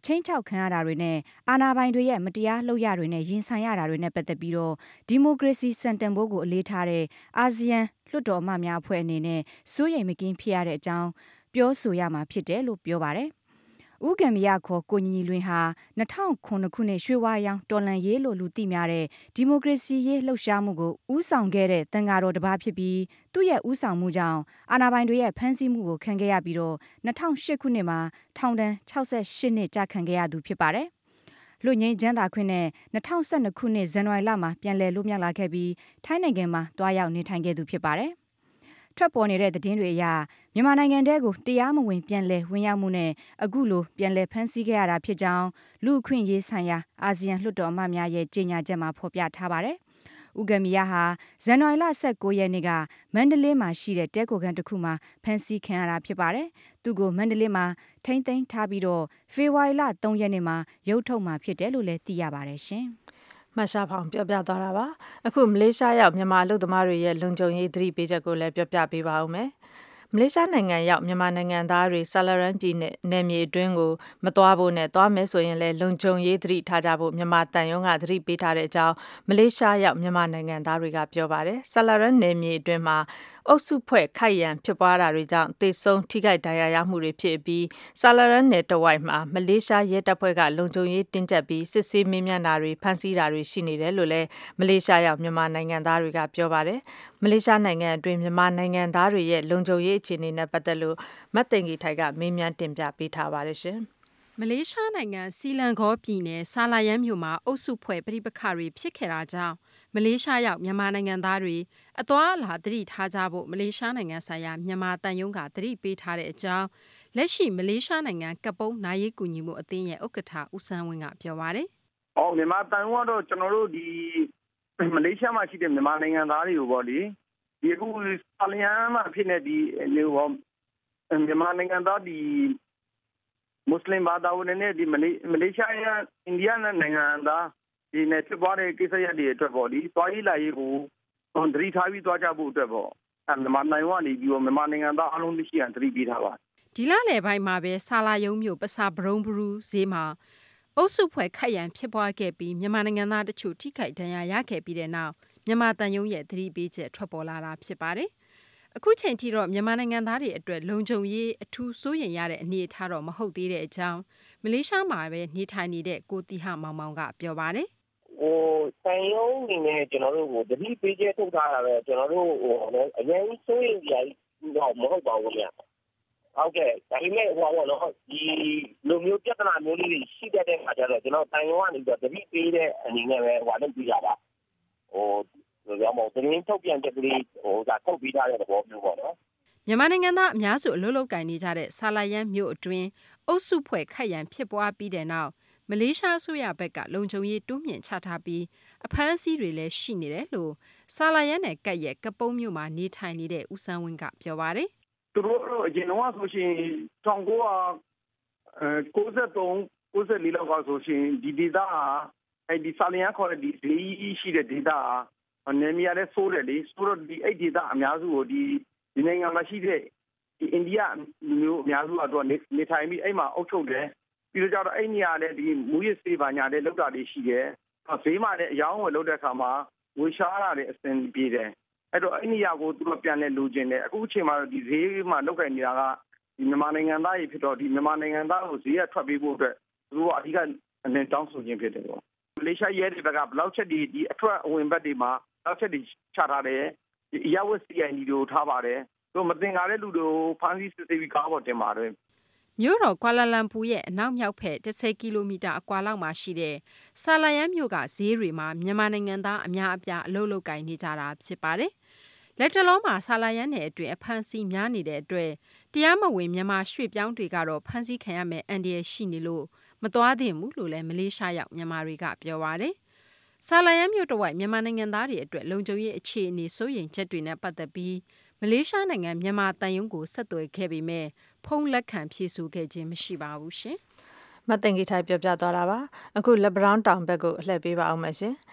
ချင်းချောက်ခံရတာတွေနဲ့အာဏာပိုင်တွေရဲ့မတရားလှုပ်ရတွေနဲ့ရင်ဆိုင်ရတာတွေနဲ့ပတ်သက်ပြီးတော့ဒီမိုကရေစီစံတန်ဖိုးကိုအလေးထားတဲ့အာဆီယံလွှတ်တော်အမတ်များအဖွဲ့အနေနဲ့စိုးရိမ်မကင်းဖြစ်ရတဲ့အကြောင်းပြောဆိုရမှာဖြစ်တယ်လို့ပြောပါတယ်။ဦးကံမရခေါ်ကိုညီညီလွင်ဟာ၂၀၀၉ခုနှစ်ရွှေဝါရောင်တော်လှန်ရေးလို့လူသိများတဲ့ဒီမိုကရေစီရေးလှုပ်ရှားမှုကိုဦးဆောင်ခဲ့တဲ့တန်ဃာတော်တစ်ပါးဖြစ်ပြီးသူ့ရဲ့ဦးဆောင်မှုကြောင့်အာဏာပိုင်တွေရဲ့ဖမ်းဆီးမှုကိုခံခဲ့ရပြီးတော့၂၀၀၈ခုနှစ်မှာထောင်ဒဏ်၆၈နှစ်ကြာခံခဲ့ရသူဖြစ်ပါတယ်။လူငိမ့်ချမ်းသာခွင့်နဲ့၂၀၁၂ခုနှစ်ဇန်နဝါရီလမှာပြန်လည်လွတ်မြောက်လာခဲ့ပြီးထိုင်းနိုင်ငံမှာတွားရောက်နေထိုင်ခဲ့သူဖြစ်ပါတယ်။ထွက်ပေါ်နေတဲ့သတင်းတွေအရမြန်မာနိုင်ငံတဲကိုတရားမဝင်ပြန်လည်ဝင်ရောက်မှုနဲ့အခုလိုပြန်လည်ဖမ်းဆီးခဲ့ရတာဖြစ်ကြောင်းလူအခွင့်ရေးဆိုင်ရာအာဆီယံလွှတ်တော်အမတ်များရဲ့ကြေညာချက်မှာဖော်ပြထားပါတယ်။ဦးကမီယာဟာဇန်နဝါရီလ၁၉ရက်နေ့ကမန္တလေးမှာရှိတဲ့တဲကိုကန်တစ်ခုမှာဖမ်းဆီးခံရတာဖြစ်ပါတယ်။သူကိုမန္တလေးမှာထိန်းသိမ်းထားပြီးတော့ဖေဖော်ဝါရီလ၃ရက်နေ့မှာရုပ်ထုတ်မှာဖြစ်တယ်လို့လည်းသိရပါတယ်ရှင်။မရှာဖောင်ပြောပြသွားတာပါအခုမလေးရှားရောက်မြန်မာလူသမားတွေရဲ့လုံခြုံရေးသတိပေးချက်ကိုလည်းပြောပြပေးပါဦးမယ်မလေးရှားနိုင်ငံရောက်မြန်မာနိုင်ငံသားတွေဆာလရန်ပြည်နယ်နယ်မြေအတွင်းကိုမသွားဖို့နဲ့သွားမယ်ဆိုရင်လည်းလုံခြုံရေးသတိထားကြဖို့မြန်မာတန်ယုံကသတိပေးထားတဲ့အကြောင်းမလေးရှားရောက်မြန်မာနိုင်ငံသားတွေကပြောပါတယ်ဆာလရန်နယ်မြေအတွင်းမှာအုပ်စုဖွဲ့ခိုက်ရန်ဖြစ်ပွားတာတွေကြောင့်တေဆုံးထိခိုက်ဒဏ်ရာရမှုတွေဖြစ်ပြီးဆာလရန်နယ်တဝိုက်မှာမလေးရှားရဲတပ်ဖွဲ့ကလုံခြုံရေးတင်းကျပ်ပြီးစစ်ဆေးမေးမြန်းတာတွေဖမ်းဆီးတာတွေရှိနေတယ်လို့လည်းမလေးရှားရောက်မြန်မာနိုင်ငံသားတွေကပြောပါတယ်မလေးရှားနိုင်ငံအတွင်းမြန်မာနိုင်ငံသားတွေရဲ့လုံခြုံရေးအခြေအနေနဲ့ပတ်သက်လို့မတ်သိင်္ဂီထိုက်ကမေးမြန်းတင်ပြပေးထားပါတယ်ရှင်မလေးရှားနိုင်ငံစီလန်ဂေါပြည်နယ်ဆာလာယန်မြို့မှာအုပ်စုဖွဲ့ပြိပခတွေဖြစ်ခဲ့တာကြောင့်မလေးရှားရောက်မြန်မာနိုင်ငံသားတွေအသွားအလာသတိထားကြဖို့မလေးရှားနိုင်ငံဆိုင်ရာမြန်မာတန်ယုံကသတိပေးထားတဲ့အကြောင်းလက်ရှိမလေးရှားနိုင်ငံကပုံးနိုင်ရေးကူညီမှုအသင်းရဲ့ဥက္ကဋ္ဌဦးစန်းဝင်းကပြောပါတယ်။အော်မြန်မာတန်ယုံကတော့ကျွန်တော်တို့ဒီမလေးရှားမှာရှိတဲ့မြန်မာနိုင်ငံသားတွေကိုပေါ့လေဒီအခုဆာလယန်မှာဖြစ်နေဒီဟိုမြန်မာနိုင်ငံသားဒီမွတ်စလင်ဘာသာဝင်တွေနဲ့ဒီမလေးရှားရအိန္ဒိယနိုင်ငံသားဒီနဲ့ဖြစ်ပွားတဲ့ကိစ္စရပ်တွေအတွက်ပေါ့ဒီသွားရေးလာရေးကိုသတိထားပြီးသွားကြဖို့အတွက်ပေါ့အဲမြန်မာနိုင်ငံကနေပြီးတော့မြန်မာနိုင်ငံသားအလုံးသိရှိရန်သတိပေးထားပါဒီလလယ်ပိုင်းမှာပဲဆာလာယုံမြို့ပစာဘရုံဘရူးဈေးမှာအုပ်စုဖွဲ့ခိုက်ရန်ဖြစ်ပွားခဲ့ပြီးမြန်မာနိုင်ငံသားတချို့ထိခိုက်ဒဏ်ရာရခဲ့ပြီးတဲ့နောက်မြန်မာတန်ယုံရဲ့သတိပေးချက်ထွက်ပေါ်လာတာဖြစ်ပါတယ်အခုချိန်ထိတော့မြန်မာနိုင်ငံသားတွေအတွက်လုံခြုံရေးအထူးစိုးရိမ်ရတဲ့အနေအထားတော့မဟုတ်သေးတဲ့အကြောင်းမလေးရှားမှာပဲနေထိုင်နေတဲ့ကိုတီဟမောင်မောင်ကပြောပါတယ်ဟိုတန်ယုံနေနဲ့ကျွန်တော်တို့ကိုတတိပေးချက်ထုတ်ထားတာပဲကျွန်တော်တို့ဟိုအရင်စိုးရိမ်ကြတော့မဟုတ်ပါဘူးဗျာဟုတ်ကဲ့ဒါပေမဲ့ဟိုတော့ဒီလူမျိုးပြဿနာမျိုးလေးရှိတတ်တဲ့အခါကျတော့ကျွန်တော်တန်ယုံကနေတော့တတိပေးတဲ့အနေနဲ့ပဲဟိုလုပ်ပြရတာဟိုရောမသတင်းထုတ်ပြန်ချက်ကလေးဟိုဒါထုတ်ပြီးထားတဲ့သဘောမျိုးပေါ့နော်မြန်မာနိုင်ငံသားအများစုအလုပ်လုပ်ကိုင်နေကြတဲ့ဆာလာယန်မြို့အတွင်းအုပ်စုဖွဲ့ခိုက်ရန်ဖြစ်ပွားပြီးတဲ့နောက်မလေးရှားအစိုးရဘက်ကလုံခြုံရေးတိုးမြှင့်ချထားပြီးအဖမ်းအဆီးတွေလည်းရှိနေတယ်လို့ဆာလာယန်နဲ့ကပ်ရဲ့ကပုံးမြို့မှာနေထိုင်နေတဲ့ဦးစန်းဝင်းကပြောပါတယ်သူတို့အရင်တော့ဆိုရှင်၁၉၉၃ ၉၄လောက်ကဆိုရှင်ဒီဒေသဟာအဲဒီဆာလာယန်ခေါ်တဲ့ဒီဈေးရှိတဲ့ဒေသဟာနေမရတဲ့ဆိုးတယ်လေဆိုတော့ဒီအဲ့ဒေသအများစုကိုဒီဒီနိုင်ငံမှာရှိတဲ့ဒီအိန္ဒိယမျိုးအများစုကတော့နေထိုင်ပြီးအဲ့မှာအုပ်ချုပ်တယ်ပြီးတော့ကျတော့အဲ့နေရာလည်းဒီမူရစ်စေးပါညာတဲ့လောက်တာတွေရှိတယ်ဈေးမှာလည်းအယောင်းဝယ်လုပ်တဲ့အခါမှာဝေရှားတာတွေအစင်ပြေတယ်အဲ့တော့အဲ့နေရာကိုသူတို့ပြန်လဲလိုချင်တယ်အခုအချိန်မှာဒီဈေးမှာလောက်ကိုင်နေတာကဒီမြန်မာနိုင်ငံသားတွေဖြစ်တော့ဒီမြန်မာနိုင်ငံသားကိုဈေးရထွက်ပေးဖို့အတွက်သူတို့အဓိကအနေတောင်းဆိုခြင်းဖြစ်တယ်ပေါ့မလေးရှားရဲတွေဘက်ကဘလောက်ချက်ဒီဒီအထွက်အဝင်ဘက်တွေမှာဘလောက်ချက်ဒီချထားတယ်ဒီအရဝတ် စီ အိုင် ဒီ တို့ထားပါတယ်သူမတင်ကားတဲ့လူတွေကိုဖမ်းဆီးစစ်ဆေးပြီးကားပေါ်တင်ပါတယ်မြို့တော်ကွာလာလမ်ပူရဲ့အနောက်မြောက်ဖက်၁၀ကီလိုမီတာအကွာလောက်မှာရှိတဲ့ဆာလာယန်မြို့ကဈေးတွေမှာမြန်မာနိုင်ငံသားအများအပြားအလုပ်လုပ်ကိုင်နေကြတာဖြစ်ပါတယ်။လက်တလုံးမှာဆာလာယန်နယ်အတွင်းအဖမ်းဆီးများနေတဲ့အတွက်တရားမဝင်မြန်မာရွှေ့ပြောင်းတွေကတော့ဖမ်းဆီးခံရမယ့်အန္တရာယ်ရှိနေလို့မသွားသင့်ဘူးလို့လည်းမလေးရှားရောက်မြန်မာတွေကပြောပါတယ်။ဆာလာယန်မြို့တော်ဝိုက်မြန်မာနိုင်ငံသားတွေအတွက်လုံခြုံရေးအခြေအနေစိုးရိမ်ချက်တွေနဲ့ပတ်သက်ပြီးမလေးရှားနိုင်ငံမြန်မာတန်ယုံကိုဆက်သွယ်ခဲ့ပေမဲ့ဖုန်းလက်ခံဖြေဆိုခဲ့ခြင်းမရှိပါဘူးရှင်။မတ်တင်ကြီးထိုင်ပြောပြသွားတာပါ။အခုလက်ဘရောင်းတောင်ဘက်ကိုအလှည့်ပေးပါအောင်မရှင်။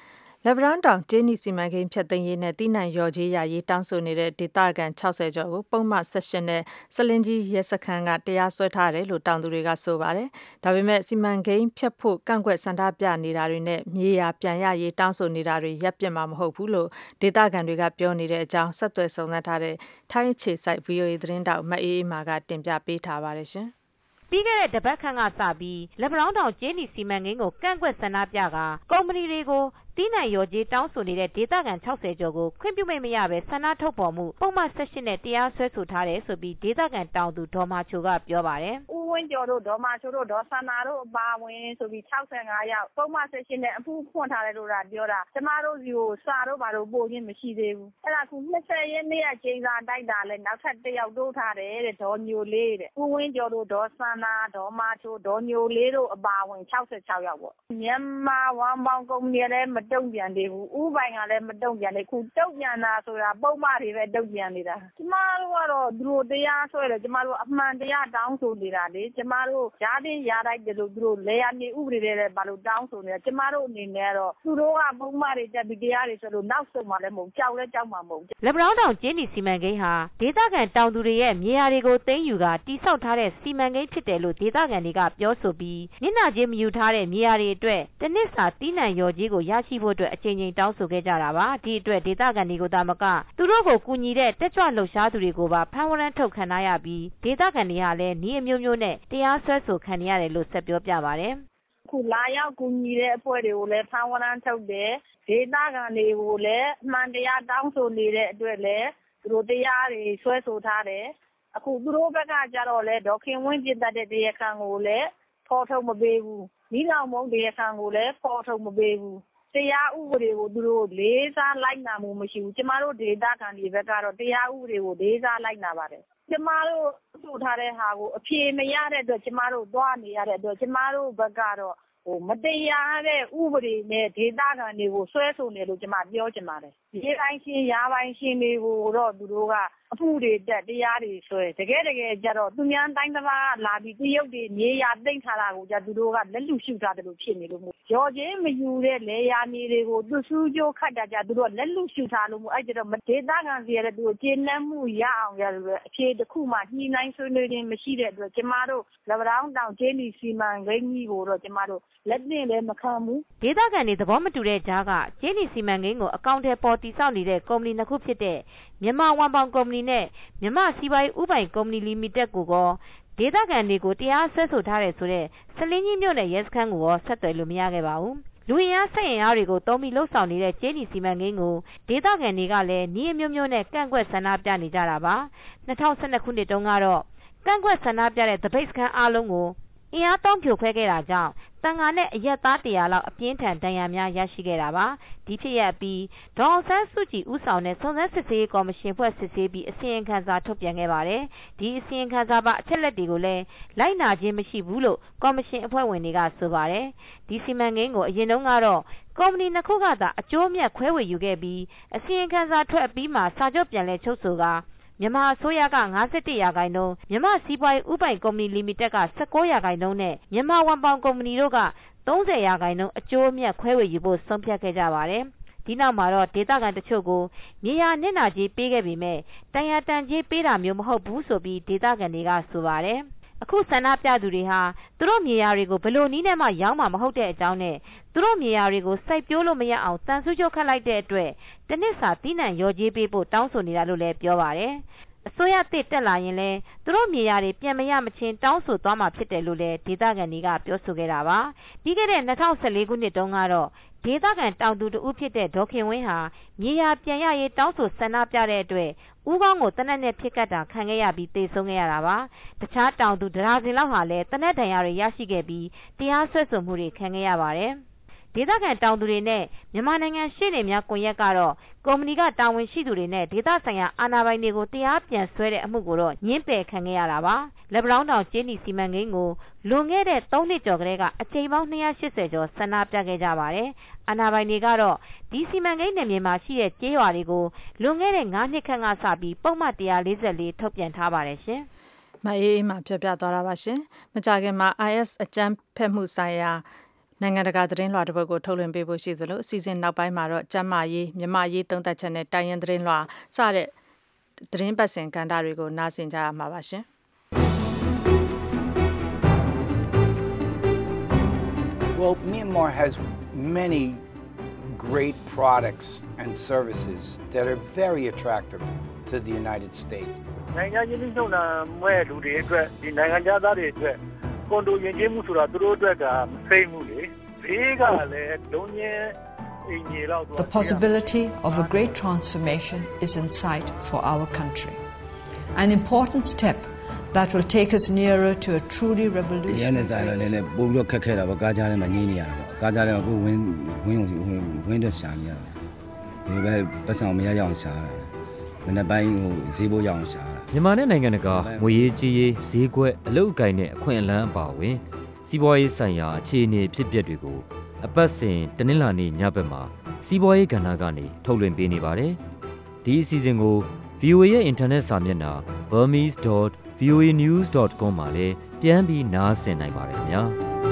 လက်ဗရောင်းတောင်ကျေးနီစီမံကိန်းဖြတ်သိမ်းရေးနဲ့တိနှံရော်ကြီးရာရေးတောင်းဆိုနေတဲ့ဒေသခံ၆၀ကျော်ကိုပုံမှန်၁၈နဲ့စလင်းကြီးရဲစခန်းကတရားစွဲထားတယ်လို့တောင်သူတွေကဆိုပါတယ်။ဒါပေမဲ့စီမံကိန်းဖြတ်ဖို့ကန့်ကွက်ဆန္ဒပြနေတာတွေနဲ့မြေယာပြန်ရရေးတောင်းဆိုနေတာတွေရပ်ပြစ်မှာမဟုတ်ဘူးလို့ဒေသခံတွေကပြောနေတဲ့အကြောင်းဆက်သွယ်စုံစမ်းထားတဲ့ထိုင်းအခြေစိုက် ဗွီအိုအေ သတင်းတောက်မအေးအေးမာကတင်ပြပေးထားပါတယ်ရှင်။ပြီးခဲ့တဲ့တပတ်ခန့်ကစပြီးလက်ဗရောင်းတောင်ကျေးနီစီမံကိန်းကိုကန့်ကွက်ဆန္ဒပြကကုမ္ပဏီတွေကိုတီးနှံရော်ကြေးတောင်းဆိုနေတဲ့ဒေသခံ၆၀ကျော်ကိုခွင့်ပြုမိတ်မရပဲဆန္ဒထုတ်ဖော်မှုပုံမှန်၁၈နဲ့တရားစွဲဆိုထားတယ်ဆိုပြီးဒေသခံတောင်သူဒေါ်မာချိုကပြောပါတယ်။ဦးဝင်းကျော်တို့ဒေါ်မာချိုတို့ဒေါ်ဆန္နာတို့အပါဝင်ဆိုပြီး၆၅ယောက်ပုံမှန်၁၈နဲ့အမှုဖွင့်ထားတယ်လို့ပြောတာကျမတို့စီကိုစာတို့ဘာတို့ပို့ခြင်းမရှိသေးဘူး။အဲ့ဒါက၂၀ရက်နေ့ကချိန်စာတိုက်တာလဲနောက်ထပ်တစ်ယောက်တိုးထားတယ်တဲ့ဒေါ်ညိုလေးတဲ့ဦးဝင်းကျော်တို့ဒေါ်ဆန္နာဒေါ်မာချိုဒေါ်ညိုလေးတို့အပါဝင်၆၆ယောက်ပေါ့။မြန်မာဝမ်ပေါင်ကုမ္ပဏီလည်းမတုံ့ပြန်သေးဘူး။ဦးပိုင်ကလည်းမတုံ့ပြန်သေးခုတုံ့ပြန်တာဆိုတာပုံမှန်တွေပဲတုံ့ပြန်နေတာကျမတို့ကတော့သူတို့တရားဆွဲတယ်ကျမတို့အမှန်တရားတောင်းဆိုနေတာလေကျမတို့ရားတင်ရလိုက်တယ်လို့သူတို့လေယာနေဥပဒေတွေလည်းဘာလို့တောင်းဆိုနေတာကျမတို့အနေနဲ့တော့သူတို့ကပုံမှန်တွေတက်ပြီးတရားတွေဆိုလို့နောက်ဆုံးမှလည်းမဟုတ်ကြောက်လဲကြောက်မှမဟုတ်လက်ဗရောင်းတောင်ကျေးနီစီမံကိန်းဟာဒေသခံတောင်သူတွေရဲ့မြေယာတွေကိုသိမ်းယူကတိစောက်ထားတဲ့စီမံကိန်းဖြစ်တယ်လို့ဒေသခံတွေကပြောဆိုပြီးမျက်နှာချင်းမယူထားတဲ့မြေယာတွေအတွက်တနစ်စာတီးနှံရော်ကြီးကိုရရှိဖို့အတွက်အချိန်ချင်းတောင်းဆိုခဲ့ကြတာပါဒီအတွက်ဒေသခံတွေကိုသာမကသူတို့ကိုကူညီတဲ့တက်ကြွလှုပ်ရှားသူတွေကိုပါဖမ်းဝရမ်းထုတ်ခံရပြီးဒေသခံတွေဟာလည်းနည်းအမျိုးမျိုးနဲ့တရားစွဲဆိုခံရတယ်လို့ဆက်ပြောပြပါတယ်ခုလာရောက်ကူညီတဲ့အဖွဲ့တွေကိုလည်းဖမ်းဝရမ်းထုတ်တယ်ဒေသခံတွေကိုလည်းအမှန်တရားတောင်းဆိုနေတဲ့အတွက်လည်းသူတို့တရားတွေဆွဲဆိုထားတယ်အခုသူတို့ဘက်ကကြတော့လေဒေါခင်ဝင်းပြစ်တတ်တဲ့တရားခံကိုလည်းဖော်ထုတ်မပေးဘူးမိလောင်မုံတရားခံကိုလည်းဖော်ထုတ်မပေးဘူးတရားဥပဒေကိုသူတို့လေးစားလိုက်နာမှုမရှိဘူးကျမတို့ဒေသခံတွေဘက်ကတော့တရားဥပဒေကိုလေးစားလိုက်နာပါတယ်ကျမတို့ဆိုထားတဲ့ဟာကိုအပြေမရတဲ့အတွက်ကျမတို့သွားနေရတဲ့အတွက်ကျမတို့ဘက်ကတော့ဟိုမတရားတဲ့ဥပဒေနဲ့ဒေသခံတွေကိုဆွဲဆိုနေလို့ကျမပြောချင်ပါတယ်ဒီတိုင်းရှင်ရာပိုင်းရှင်တွေကိုတော့သူတို့ကအမှုတွေတက်တရားတွေဆွဲတကယ်တကယ်ကြတော့သူများတိုင်းတစ်ပါးလာပြီးတရုတ်တွေမြေယာသိမ်းထားတာကိုကြသူတို့ကလက်လူရှုထားတယ်လို့ဖြစ်နေလို့မို့ရောချင်းမယူတဲ့လေယာမြေတွေကိုသူစူးကြိုးခတ်တာကြသူတို့လက်လူရှုထားလို့မို့အဲ့ကြတော့ဒေသခံစီရတဲ့သူကိုကျေနပ်မှုရအောင်ရလို့အဖြေတစ်ခုမှညှိနှိုင်းဆွေးနွေးခြင်းမရှိတဲ့အတွက်ကျမတို့လက်ဗရောင်းတောင်ကျေးနီစီမံကိန်းကြီးကိုတော့ကျမတို့လက်တင်လည်းမခံဘူးဒေသခံတွေသဘောမတူတဲ့ကြားကကျေးနီစီမံကိန်းကိုအကောင့်ထဲပေါ်တည်ဆောက်နေတဲ့ကုမ္ပဏီနှစ်ခုဖြစ်တဲ့မြန်မာဝမ်ပေါင်ကုမ္ပဏီနဲ့မြန်မာစီးပွားရေးဥပိုင်ကုမ္ပဏီလီမိတက်ကိုကောဒေသခံတွေကိုတရားစွဲဆိုထားတယ်ဆိုတဲ့စလင်းကြီးမြို့နယ်ရဲစခန်းကိုရောဆက်သွယ်လို့မရခဲ့ပါဘူးလူရင်းအားဆက်ရင်အားတွေကိုတုံးပြီးလှုပ်ဆောင်နေတဲ့ကျေးနီစီမံကိန်းကိုဒေသခံတွေကလည်းနည်းအမျိုးမျိုးနဲ့ကန့်ကွက်ဆန္ဒပြနေကြတာပါ၂၀၁၂ခုနှစ်တုန်းကတော့ကန့်ကွက်ဆန္ဒပြတဲ့တပိတ်စခန်းအားလုံးကိုအင်အားတောင်းဖြိုခွဲခဲ့တာကြောင့်တန်ဃာနဲ့အရက်သားတရာလောက်အပြင်းထန်ဒဏ်ရာများရရှိခဲ့တာပါဒီဖြစ်ရပ်ပြီးဒေါအောင်ဆန်းစုကြည်ဦးဆောင်တဲ့စုံစမ်းစစ်ဆေးရေးကော်မရှင်ဖွဲ့စစ်ဆေးပြီးအစီရင်ခံစာထုတ်ပြန်ခဲ့ပါတယ်ဒီအစီရင်ခံစာပါအချက်လက်တွေကိုလည်းလိုက်နာခြင်းမရှိဘူးလို့ကော်မရှင်အဖွဲ့ဝင်တွေကဆိုပါတယ်ဒီစီမံကိန်းကိုအရင်တုန်းကတော့ကုမ္ပဏီနှစ်ခုကသာအကျိုးအမြတ်ခွဲဝေယူခဲ့ပြီးအစီရင်ခံစာထွက်ပြီးမှစာချုပ်ပြန်လဲချုပ်ဆိုကာမြန်မာအစိုးရက၅၁ရာခိုင်နှုန်းမြန်မာစီးပွားရေးဥပိုင်ကုမ္ပဏီလီမိတက်က၁၉ရာခိုင်နှုန်းနဲ့မြန်မာဝမ်ပေါင်ကုမ္ပဏီတို့က၃၀ရာခိုင်နှုန်းအကျိုးအမြတ်ခွဲဝေယူဖို့ဆုံးဖြတ်ခဲ့ကြပါတယ်ဒီနောက်မှာတော့ဒေသခံတချို့ကိုမြေယာနစ်နာကြေးပေးခဲ့ပေမဲ့တန်ရာတန်ကြေးပေးတာမျိုးမဟုတ်ဘူးဆိုပြီးဒေသခံတွေကဆိုပါတယ်အခုဆန္ဒပြသူတွေဟာသူတို့မြေယာတွေကိုဘယ်လိုနည်းနဲ့မှရောင်းမှာမဟုတ်တဲ့အကြောင်းနဲ့သူတို့မြေယာတွေကိုစိုက်ပျိုးလို့မရအောင်တန်ဆူးချုပ်ခတ်လိုက်တဲ့အတွက်တနစ်စာတီးနှံရော်ကြေးပေးဖို့တောင်းဆိုနေတာလို့လည်းပြောပါတယ်အစိုးရတစ်တက်လာရင်လည်းသူတို့မြေယာတွေပြန်မရမချင်းတောင်းဆိုသွားမှာဖြစ်တယ်လို့လည်းဒေသခံတွေကပြောဆိုခဲ့တာပါပြီးခဲ့တဲ့၂၀၁၄ခုနှစ်တုန်းကတော့ဒေသခံတောင်သူတဦးဖြစ်တဲ့ဒေါခင်ဝင်းဟာမြေယာပြန်ရရေးတောင်းဆိုဆန္ဒပြတဲ့အတွက်ဦးခေါင်းကိုတနက်နဲ့ဖြစ်ကတ်တာခံခဲ့ရပြီးသေဆုံးခဲ့ရတာပါတခြားတောင်သူဒရာစင်လောက်ဟာလည်းတနက်ဒဏ်ရာတွေရရှိခဲ့ပြီးတရားစွဲဆိုမှုတွေခံခဲ့ရပါတယ်ဒေသခံတောင်သူတွေနဲ့မြန်မာနိုင်ငံရှေ့နေများကွန်ရက်ကတော့ကုမ္ပဏီကတာဝန်ရှိသူတွေနဲ့ဒေသဆိုင်ရာအာဏာပိုင်တွေကိုတရားပြန်စွဲတဲ့အမှုကိုတော့ညှင်းပယ်ခံခဲ့ရတာပါလက်ဗရောင်းတောင်ကျေးနီစီမံကိန်းကိုလွန်ခဲ့တဲ့သုံးနှစ်ကျော်ကလေးကအကြိမ်ပေါင်း၂၈၀ကျော်ဆန္ဒပြခဲ့ကြပါတယ်အာဏာပိုင်တွေကတော့ဒီစီမံကိန်းနယ်မြေမှာရှိတဲ့ကျေးရွာတွေကိုလွန်ခဲ့တဲ့၅နှစ်ခန့်ကစပြီးပုံမှန်၁၄၄ထုတ်ပြန်ထားပါတယ်ရှင်မအေးအေးမှပြောပြသွားတာပါရှင်မကြခင်မှာ I S အကြမ်းဖက်မှုဆိုင်ရာနိုင်ငံတကာသတင်းလွှာတစ်ပုဒ်ကိုထုတ်လွှင့်ပေးဖို့ရှိသလိုအစီအစဉ်နောက်ပိုင်းမှာတော့ကျန်းမာရေးမြမရေးသုံးသပ်ချက်နဲ့တိုင်းရင်းသတင်းလွှာစတဲ့သတင်းပတ်စဉ်ကဏ္ဍတွေကိုနားဆင်ကြရမှာပါရှင် Well, Myanmar has many great products and services that are very attractive to the United States. နိုင်ငံချင်းနှုတ်နာမဲ့လူတွေအတွက်ဒီနိုင်ငံသားတွေအတွက်ကွန်ဒိုယဉ်ကျေးမှုဆိုတာသူတို့အတွက်ကမစိမ့်ဘူးလေဘေးကလည်းလုံးချင်းအင်ကြီးလောက် The possibility of a great transformation is in sight for our country. An important step that will take us nearer to a truly revolutionary. ရန်နေဆိုင်လည်းလည်းပို့ပြီးခက်ခဲတာပေါ့ကားကြားထဲမှာညင်းနေရတာပေါ့ကားကြားထဲမှာကိုဝင်းဝင်းဝင်းတော့ရှာနေရတာဒီပဲပတ်ဆောင်မရရအောင်ရှာတာမနေ့ပိုင်းဟိုဈေးဘိုးရအောင်ရှာတာမြန်မာနဲ့နိုင်ငံတကာငွေရေးကြေးရေးဈေးကွက်အလုပ်အကိုင်နဲ့အခွင့်အလမ်းအပါအဝင်စီးပွားရေးဆိုင်ရာအခြေအနေဖြစ်ပျက်တွေကိုအပတ်စဉ်တနင်္လာနေ့ညဘက်မှာစီးပွားရေးကဏ္ဍကနေထုတ်လွှင့်ပေးနေပါတယ်ဒီအစီအစဉ်ကို ဗီအိုအေ ရဲ့ internet စာမျက်နှာ burmese dot voa news dot com မှာလည်းပြန်ပြီးနားဆင်နိုင်ပါတယ်ခင်ဗျာ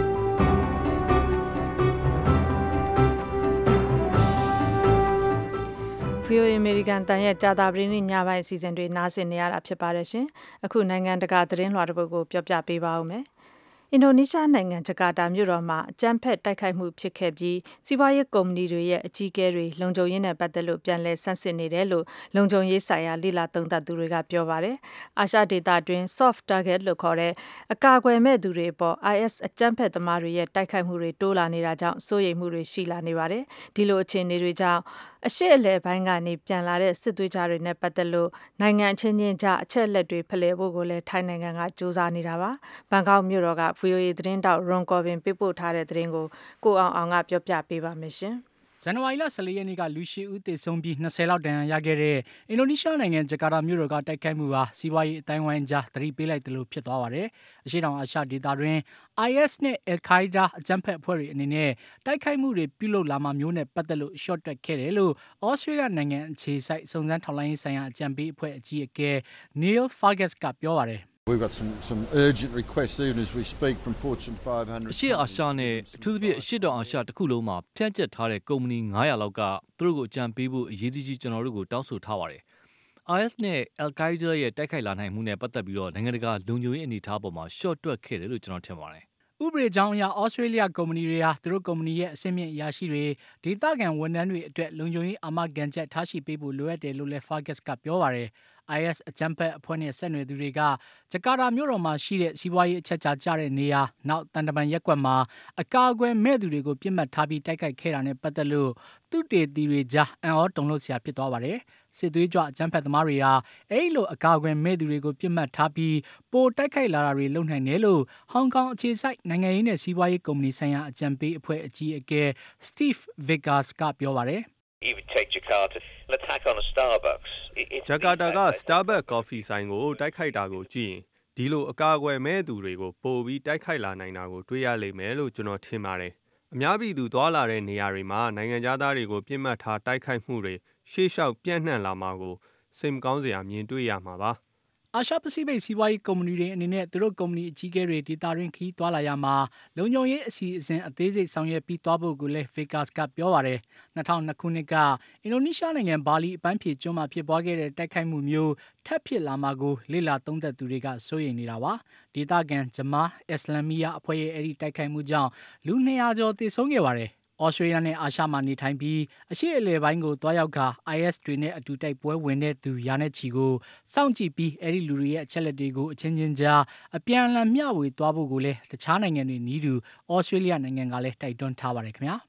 ဗီအိုအေ American တန်ရဲ့ကြာတာပရိနိညပိုင်းအစီအစဉ်တွေနားဆင်နေရတာဖြစ်ပါတယ်ရှင်အခုနိုင်ငံတကာသတင်းလွှာတစ်ပုဒ်ကိုပြောပြပေးပါဦးမယ်အင်ဒိုနီးရှားနိုင်ငံဂျကာတာမြို့တော်မှာအကြမ်းဖက်တိုက်ခိုက်မှုဖြစ်ခဲ့ပြီးစီးပွားရေးကုမ္ပဏီတွေရဲ့အကြီးအကဲတွေလုံခြုံရေးနဲ့ပတ်သက်လို့ပြန်လည်ဆန်းစစ်နေတယ်လို့လုံခြုံရေးဆိုင်ရာလိလာသုံးသပ်သူတွေကပြောပါတယ်။အာရှဒေသတွင်း soft target လို့ခေါ်တဲ့အကာအကွယ်မဲ့သူတွေပေါ် I S အကြမ်းဖက်သမားတွေရဲ့တိုက်ခိုက်မှုတွေတိုးလာနေတာကြောင့်စိုးရိမ်မှုတွေရှိလာနေပါတယ်။ဒီလိုအခြေအနေတွေကြောင့်အရှိအလဲပိုင်းကနေပြန်လာတဲ့စစ်သွေးကြတွေနဲ့ပတ်သက်လို့နိုင်ငံချင်းချင်းကြားအချက်လက်တွေဖလှယ်ဖို့ကိုလည်းထိုင်းနိုင်ငံကစ조사နေတာပါ။ဘန်ကောက်မြို့တော်က ဗီအိုအေ သတင်းတောက်ရွန်ကော်ဗင်ပေးပို့ထားတဲ့သတင်းကိုကိုအောင်အောင်ကပြောပြပေးပါမယ်ရှင်။ဇန်နဝါရီလဆယ်လေးရက်နေ့ကလူရှိဦးသေဆုံးပြီးနှစ်ဆယ်လောက်တန်ရာရခဲ့တဲ့အင်ဒိုနီးရှားနိုင်ငံဂျကာတာမြို့တော်ကတိုက်ခိုက်မှုဟာစီးပွားရေးအတိုင်းဝိုင်းကြားသတိပေးလိုက်တယ်လို့ဖြစ်သွားပါတယ်။အရှေ့တောင်အာရှဒေသတွင်း I S နဲ့ Al-Qaeda အကြမ်းဖက်အဖွဲ့တွေအနေနဲ့တိုက်ခိုက်မှုတွေပြုလုပ်လာမှမျိုးနဲ့ပတ်သက်လို့ short တွက်ခဲ့တယ်လို့ Australia နိုင်ငံအခြေစိုက်စုံစမ်းထောက်လှမ်းရေးဆိုင်ရာအကြံပေးအဖွဲ့အကြီးအကဲ Neil Fargas ကပြောပါတယ် We've got some some urgent requests even as we speak from Fortune five hundred. အရှေ့အာရှနဲ့အထူးသဖြင့်အရှေ့တောင်အာရှတစ်ခုလုံးမှာဖြန့်ကျက်ထားတဲ့ကုမ္ပဏီnine hundredလောက်ကသူတို့ကိုအကြံပေးဖို့အရေးကြီးကျွန်တော်တို့ကိုတောင်းဆိုထားပါတယ်။ I S နဲ့ Al-Qaeda ရဲ့တိုက်ခိုက်လာနိုင်မှုနဲ့ပတ်သက်ပြီးတော့နိုင်ငံတကာလုံခြုံရေးအနေအထားပေါ်မှာ short တွက်ခဲ့တယ်လို့ကျွန်တော်ထင်ပါတယ်။ဥပဒေကြောင်းအရ Australia ကုမ္ပဏီတွေဟာသူတို့ကုမ္ပဏီရဲ့အဆင့်မြင့်အရာရှိတွေဒေသခံဝန်ထမ်းတွေအတွက်လုံခြုံရေးအာမခံချက်ထားရှိပေးဖို့လိုအပ်တယ်လို့လည်း Fargas ကပြောပါတယ်။ I S အကြမ်းဖက်အဖွဲ့နဲ့ဆက်နွယ်သူတွေကဂျကာတာမြို့တော်မှာရှိတဲ့စီးပွားရေးအချက်ချာကျတဲ့နေရာနောက်တန်တမန်ရက်ကွက်မှာအကာအကွယ်မဲ့သူတွေကိုပြစ်မှတ်ထားပြီးတိုက်ခိုက်ခဲ့တာနဲ့ပတ်သက်လို့သူတေသီတွေကြားအံ့ဩတုန်လှုပ်စရာဖြစ်သွားပါတယ်။စစ်သွေးကြွအကြမ်းဖက်သမားတွေဟာအဲ့လိုအကာအကွယ်မဲ့သူတွေကိုပြစ်မှတ်ထားပြီးပိုတိုက်ခိုက်လာတာတွေလုပ်နိုင်တယ်လို့ဟောင်ကောင်အခြေစိုက်နိုင်ငံရေးနဲ့စီးပွားရေးကုမ္ပဏီဆိုင်ရာအကြံပေးအဖွဲ့အကြီးအကဲ Steve Vickers ကပြောပါတယ် Even take Jakarta, an attack on a Starbucks. Jakarta က Starbucks coffee ဆိုင်ကိုတိုက်ခိုက်တာကိုကြည့်ရင်ဒီလိုအကာအကွယ်မဲ့သူတွေကိုပို့ပြီးတိုက်ခိုက်လာနိုင်တာကိုတွေ့ရလိမ့်မယ်လို့ကျွန်တော်ထင်ပါတယ်။အများပြည်သူသွားလာတဲ့နေရာတွေမှာနိုင်ငံသားတွေကိုပြစ်မှတ်ထားတိုက်ခိုက်မှုတွေရှေ့လျှောက်ပြန့်နှံ့လာမှာကိုစိတ်မကောင်းစရာမြင်တွေ့ရမှာပါ။အာရှပစိဖိတ်စီးပွားရေးကုမ္ပဏီတွေအနေနဲ့သူတို့ကုမ္ပဏီအကြီးအကဲတွေဒေသတွင်းခရီးသွားလာရမှာလုံခြုံရေးအစီအစဉ်အသေးစိတ်ဆောင်ရွက်ပြီးသွားဖို့ကိုလည်း Vickers ကပြောပါတယ်။၂၀၀၂ခုနှစ်ကအင်ဒိုနီးရှားနိုင်ငံဘာလီအပန်းဖြေကျွန်းမှာဖြစ်ပွားခဲ့တဲ့တိုက်ခိုက်မှုမျိုးထပ်ဖြစ်လာမှာကိုလေ့လာသုံးသပ်သူတွေကစိုးရိမ်နေတာပါ။ဒေသခံဂျမားအစ္စလာမီယာအဖွဲ့ရဲ့အဲ့ဒီတိုက်ခိုက်မှုကြောင့်လူနှစ်ရာကျော်သေဆုံးခဲ့ပါတယ်။ဩစတြေးလျနဲ့အာရှမှာနေထိုင်ပြီးအရှေ့အလယ်ပိုင်းကိုတွားရောက်က I S တွေနဲ့အတူတိုက်ပွဲဝင်တဲ့သူရာနဲ့ချီကိုစောင့်ကြည့်ပြီးအဲ့ဒီလူတွေရဲ့အချက်လက်တွေကိုအချင်းချင်းကြားအပြန်အလှန်မျှဝေသွားဖို့ကိုလည်းတခြားနိုင်ငံတွေနီးတူဩစတြေးလျနိုင်ငံကလည်းတိုက်တွန်းထားပါတယ်ခင်ဗျာ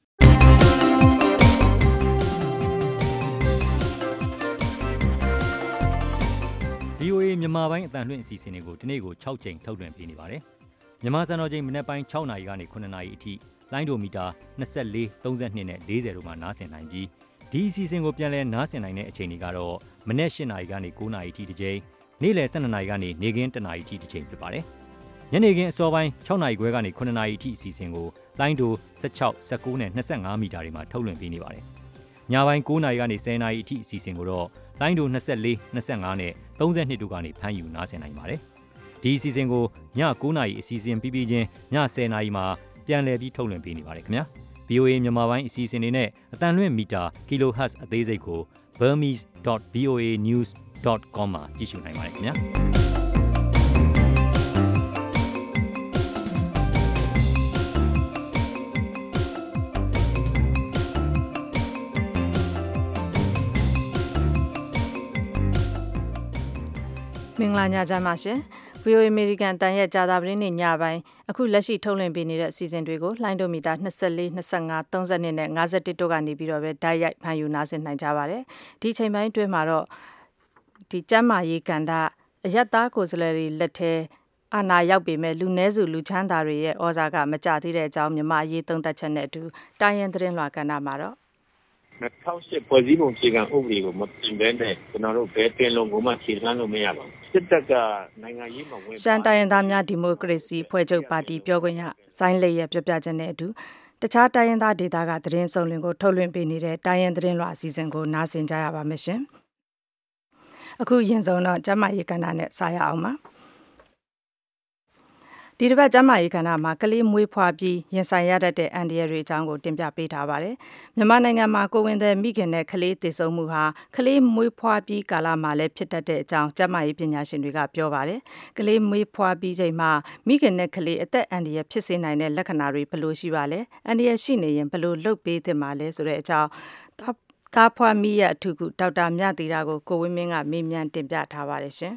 ဗီအိုအေမြန်မာပိုင်းအသံလွှင့်အစီအစဉ်တွေကိုဒီနေ့ကို၆ကြိမ်ထုတ်လွှင့်ပေးနေပါတယ်မြန်မာစံတော်ချိန်မနေ့ပိုင်း၆နာရီကနေ9နာရီအထိလိုင်းဒိုမီတာ24 32နဲ့40တို့မှာနားဆင်နိုင်ပြီးဒီအစီအစဉ်ကိုပြန်လည်နားဆင်နိုင်တဲ့အချိန်တွေကတော့မနေ့၈နာရီကနေ9နာရီအထိတစ်ကြိမ်နေ့လယ်၁၂နာရီကနေနေ့ခင်း၁နာရီအထိတစ်ကြိမ်ဖြစ်ပါတယ်ညနေခင်းအစောပိုင်း၆နာရီခွဲကနေ9နာရီအထိအစီအစဉ်ကိုလိုင်းဒို16 19နဲ့25မီတာတွေမှာထုတ်လွှင့်ပေးနေပါတယ်ညပိုင်း9နာရီကနေ10နာရီအထိအစီအစဉ်ကိုတော့လိုင်းဒို24 25နဲ့32တို့ကနေဖမ်းယူနားဆင်နိုင်ပါတယ်ဒီအစီအစဉ်ကိုည9နာရီအစီအစဉ်ပြီးပြီးချင်းည10နာရီမှာပြန်လည်ပြီးထုတ်လွှင့်ပေးနေပါတယ်ခင်ဗျာ ဗီ အို အေ မြန်မာပိုင်းအစီအစဉ်တွေနဲ့အတန်လွင့်မီတာ kilohertz အသေးစိတ်ကို burmese dot v o a news dot com မှာကြည့်ရှုနိုင်ပါတယ်ခင်ဗျာမင်္ဂလာညချမ်းပါရှင် ဗီ အို အေ အမေရိကန်တန်ရဲ့ကြာသပတေးနေ့ညပိုင်းအခုလက်ရှိထုတ်လွှင့်ပေးနေတဲ့အစီအစဉ်တွေကိုလှိုင်းဒိုမီတာ၂၄ ၂၅ ၃၂နဲ့၅၁တို့ကနေပြီးတော့ပဲဓာတ်ရိုက်ဖန်ယူနားဆင်နိုင်ကြပါတယ်ဒီအချိန်ပိုင်းအတွင်းမှာတော့ဒီကျမ်းမာရေးကဏ္ဍအယက်သားကိုယ်စားလှယ်တွေလက်ထဲအာဏာရောက်ပေမဲ့လူနည်းစုလူချမ်းသာတွေရဲ့ဩဇာကမကျသေးတဲ့အကြောင်းမြန်မာအရေးသုံးသပ်ချက်နဲ့အတူတိုင်းရင်းသတင်းလွှာကဏ္ဍမှာတော့၂၀၀၈ဖွဲ့စည်းပုံအခြေခံဥပဒေကိုမပြင်ဘဲနဲ့ကျွန်တော်တို့ဘယ်တင်လုံးကိုမှခြေလှမ်းလို့မရပါဘူးစစ်တပ်ကနိုင်ငံရေးမှာဝင်ရှမ်းတိုင်းရင်းသားများဒီမိုကရေစီဖွဲ့ချုပ်ပါတီပြောခွင့်ရဆိုင်းလေးရဲ့ပြောပြချက်နဲ့အတူတခြားတိုင်းရင်းသားဒေသကသတင်းစုံလင်ကိုထုတ်လွှင့်ပေးနေတဲ့တိုင်းရင်းသတင်းလွှာအစီအစဉ်ကိုနားဆင်ကြရပါမယ်ရှင်အခုရင်ဆုံးတော့ကျမရေးကဏ္ဍနဲ့စရအောင်ပါဒီတစ်ပတ်ကျမရေးကဏ္ဍမှာကလေးမွေးဖွားပြီးရင်ဆိုင်ရတတ်တဲ့အန်ဒီရတွေအကြောင်းကိုတင်ပြပေးထားပါတယ်မြန်မာနိုင်ငံမှာကိုဝင်တဲ့မိခင်နဲ့ကလေးတည်ဆုံမှုဟာကလေးမွေးဖွားပြီးကာလမှာလည်းဖြစ်တတ်တဲ့အကြောင်းကျမရေးပညာရှင်တွေကပြောပါတယ်ကလေးမွေးဖွားပြီးချိန်မှာမိခင်နဲ့ကလေးအသက်အန်ဒီရဖြစ်စေနိုင်တဲ့လက္ခဏာတွေဘယ်လိုရှိပါလဲအန်ဒီရရှိနေရင်ဘယ်လိုလုပ်ပေးသင့်ပါလဲဆိုတဲ့အကြောင်းသားဖွားမိရအထူးကုဒေါက်တာမြသီတာကိုကိုဝင်းမင်းကမေးမြန်းတင်ပြထားပါတယ်ရှင်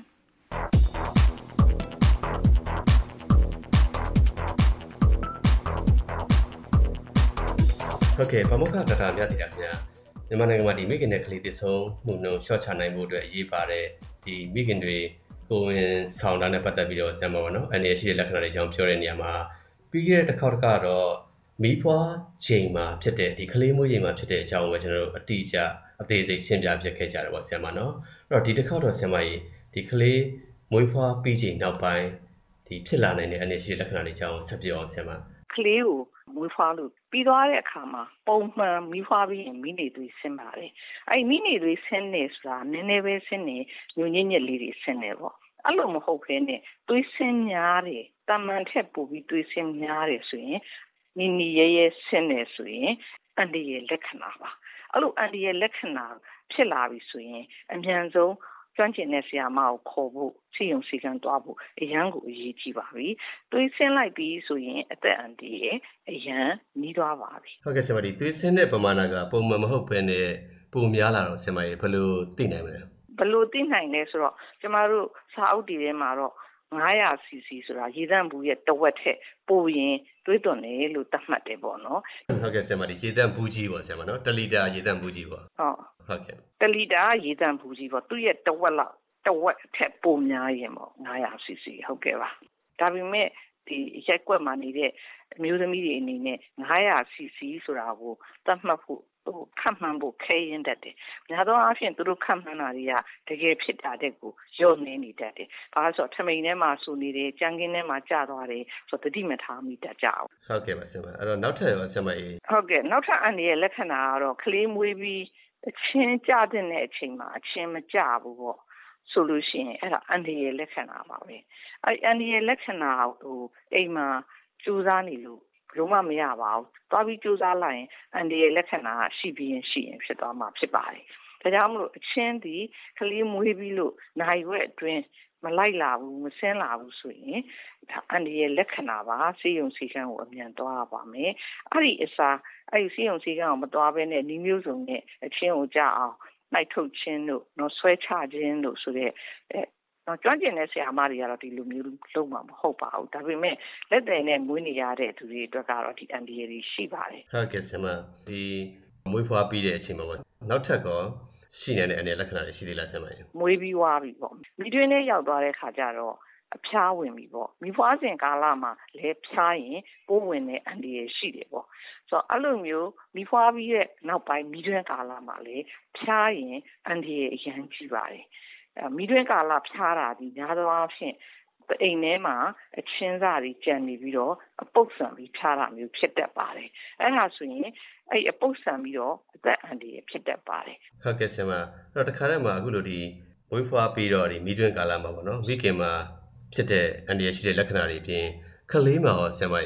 ဟုတ်ကဲ့ဗမုခဒေါက်တာမြတ်တီတာခင်ဗျာမြန်မာနိုင်ငံမှာဒီမိခင်နဲ့ကလေးတည်ဆုံမှုနှုန်းရှော့ချနိုင်ဖို့အတွက်အရေးပါတဲ့ဒီမိခင်တွေကိုဝင်ဆောင်တာနဲ့ပတ်သက်ပြီးတော့ဆရာမပါနော်အနေရှိတဲ့လက္ခဏာတွေအကြောင်းပြောတဲ့နေရာမှာပြီးခဲ့တဲ့တစ်ခေါက်တစ်ခါတော့မိဖွားချိန်မှာဖြစ်တဲ့ဒီကလေးမွေးချိန်မှာဖြစ်တဲ့အကြောင်းကိုကျွန်တော်တို့အတိအကျအသေးစိတ်ရှင်းပြပြခဲ့ကြတယ်ပေါ့ဆရာမနော်အဲ့တော့ဒီတစ်ခေါက်တော့ဆရာမကြီးဒီကလေးမွေးဖွားပြီးချိန်နောက်ပိုင်းဒီဖြစ်လာနိုင်တဲ့အနေရှိတဲ့လက္ခဏာတွေအကြောင်းဆက်ပြောအောင်ဆရာမကလေးကိုမွေးဖွားလို့ပြီးသွားတဲ့အခါမှာပုံမှန်မီးဖွားပြီးရင်မိနေသွေးဆင်းပါတယ်အဲ့မိနေသွေးဆင်းနေဆိုတာနည်းနည်းပဲဆင်းနေညဉ့်ညစ်ညစ်လေးတွေဆင်းနေပေါ့အဲ့လိုမဟုတ်ဘဲနဲ့သွေးဆင်းများတယ်တမန်ထက်ပိုပြီးသွေးဆင်းများတယ်ဆိုရင်နီနီရဲရဲဆင်းနေဆိုရင်အန်ဒီရဲ့လက္ခဏာပါအဲ့လိုအန်ဒီရဲ့လက္ခဏာဖြစ်လာပြီဆိုရင်အမြန်ဆုံးကျွမ်းကျင်တဲ့ဆရာမကိုခေါ်ဖို့စီယုံစီကံတွားဖို့အရန်ကိုအရေးကြီးပါပြီ။သွေးဆင်းလိုက်ပြီးဆိုရင်အသက်အန္တရာယ်အရန်နီးသွားပါပြီ။ဟုတ်ကဲ့ဆရာမကြီးသွေးဆင်းတဲ့ပမာဏကပုံမှန်မဟုတ်ဘဲနဲ့ပိုများလာတော့ဆရာမကြီးဘယ်လိုသိနိုင်မလဲ။ဘယ်လိုသိနိုင်လဲဆိုတော့ကျမတို့စာအုပ်တွေထဲမှာတော့၅၀၀ စီစီ ဆိုတာရေသန့်ဘူးရဲ့တဝက်ထက်ပိုရင်သွေးသွန်တယ်လို့သတ်မှတ်တယ်ပေါ့နော်။ဟုတ်ကဲ့ဆရာမကြီးရေသန့်ဘူးကြီးပေါ့ဆရာမနော်တစ်လီတာရေသန့်ဘူးကြီးပေါ့။ဟုတ်ဟုတ်ကဲ့တစ်လီတာရေသန့်ဘူးကြီးပေါ့သူ့ရဲ့တဝက်လောက်တဝက်ထက်ပိုများရင်ပေါ့၅၀၀ စီစီ ဟုတ်ကဲ့ပါဒါပေမဲ့ဒီရက်ကွက်မှာနေတဲ့အမျိုးသမီးတွေအနေနဲ့၅၀၀ စီစီ ဆိုတာကိုသတ်မှတ်ဖို့ဟိုခန့်မှန်းဖို့ခဲရင်တတ်တယ်များသောအားဖြင့်သူတို့ခန့်မှန်းတာတွေကတကယ်ဖြစ်တာတဲ့ကိုညှော့နေနေတတ်တယ်ဘာလို့ဆိုတော့ထမိန်ထဲမှာဆူနေတယ်ကြံကင်းထဲမှာကျသွားတယ်ဆိုတော့တတိမထားမိတတ်ကြအောင်ဟုတ်ကဲ့ပါဆရာမအဲ့တော့နောက်ထပ်ရောဆရာမကြီးဟုတ်ကဲ့နောက်ထပ်အန်ဒီရဲ့လက္ခဏာကတော့ကလေးမွေးပြီးအချင်းကျတဲ့အချိန်မှာအချင်းမကျဘူးပေါ့ဆိုလို့ရှိရင်အဲ့ဒါအန်ဒီရဲ့လက္ခဏာပါပဲအဲ့အန်ဒီရဲ့လက္ခဏာဟိုအိမ်မှာကြိုးစားနေလို့ဘယ်လိုမှမရပါဘူးသွားပြီးကြိုးစားလိုက်ရင်အန်ဒီရဲ့လက္ခဏာရှိပြီးရင်ရှိရင်ဖြစ်သွားမှာဖြစ်ပါတယ်ဒါကြောင့်မလို့အချင်းဒီကလေးမွေးပြီးလို့နိုင်ရွက်အတွင်းမလိုက်လာဘူးမဆင်းလာဘူးဆိုရင်ဒါအန်ဒီရဲ့လက္ခဏာပါစေယုံစီကံကိုအမြန်သွားပါမယ်အဲ့ဒီအစားအဲ့ဒီစေယုံစီကံကိုမသွားဘဲနဲ့ဒီမျိုးစုံနဲ့အချင်းကိုကြအောင်လိုက်ထုတ်ခြင်းတို့နော်ဆွဲချခြင်းတို့ဆိုတဲ့အဲတော့ကျွမ်းကျင်တဲ့ဆရာမတွေကတော့ဒီလိုမျိုးလုံးမှာမဟုတ်ပါဘူးဒါပေမဲ့လက်တယ်နဲ့မွေးနေရတဲ့သူတွေအတွက်ကတော့ဒီအန်ဒီရီရှိပါတယ်ဟုတ်ကဲ့ဆရာမဒီမွေးဖွားပြီးတဲ့အချိန်မှာနောက်ထပ်ကောရှိနေတဲ့အနေလက္ခဏာတွေရှိသေးလားဆရာမမွေးပြီးွားပြီပေါ့မိတွင်းထဲရောက်သွားတဲ့ခါကျတော့အဖျားဝင်ပြီပေါ့မိဖွားစဉ်ကာလမှာလဲဖျားရင်ပိုးဝင်တဲ့အန်ဒီရီရှိတယ်ပေါ့ဆိုတော့အဲ့လိုမျိုးမိဖွားပြီးရဲ့နောက်ပိုင်းမိတွင်းကာလမှာလဲဖျားရင်အန်ဒီရီအရန်ကြီးပါတယ်အဲမိတွင်းကာလဖျားတာဒီများသောအားဖြင့်အိမ်ထဲမှာအချင်းစာတွေကြံနေပြီးတော့အပုပ်ဆံပြီးဖျားတာမျိုးဖြစ်တတ်ပါတယ်အဲ့ဒါဆိုရင်အဲ့အပုပ်ဆံပြီးတော့အသက်အန္တရာယ်ဖြစ်တတ်ပါတယ်ဟုတ်ကဲ့ဆရာမအဲ့တော့တခါတည်းမှာအခုလိုဒီမွေးဖွားပြီးတော့ဒီမိတွင်းကာလမှာပေါ့နော်မိခင်မှာဖြစ်တဲ့အန္တရာယ်ရှိတဲ့လက္ခဏာတွေပြင်ကလေးမှာရောဆရာမရေဟ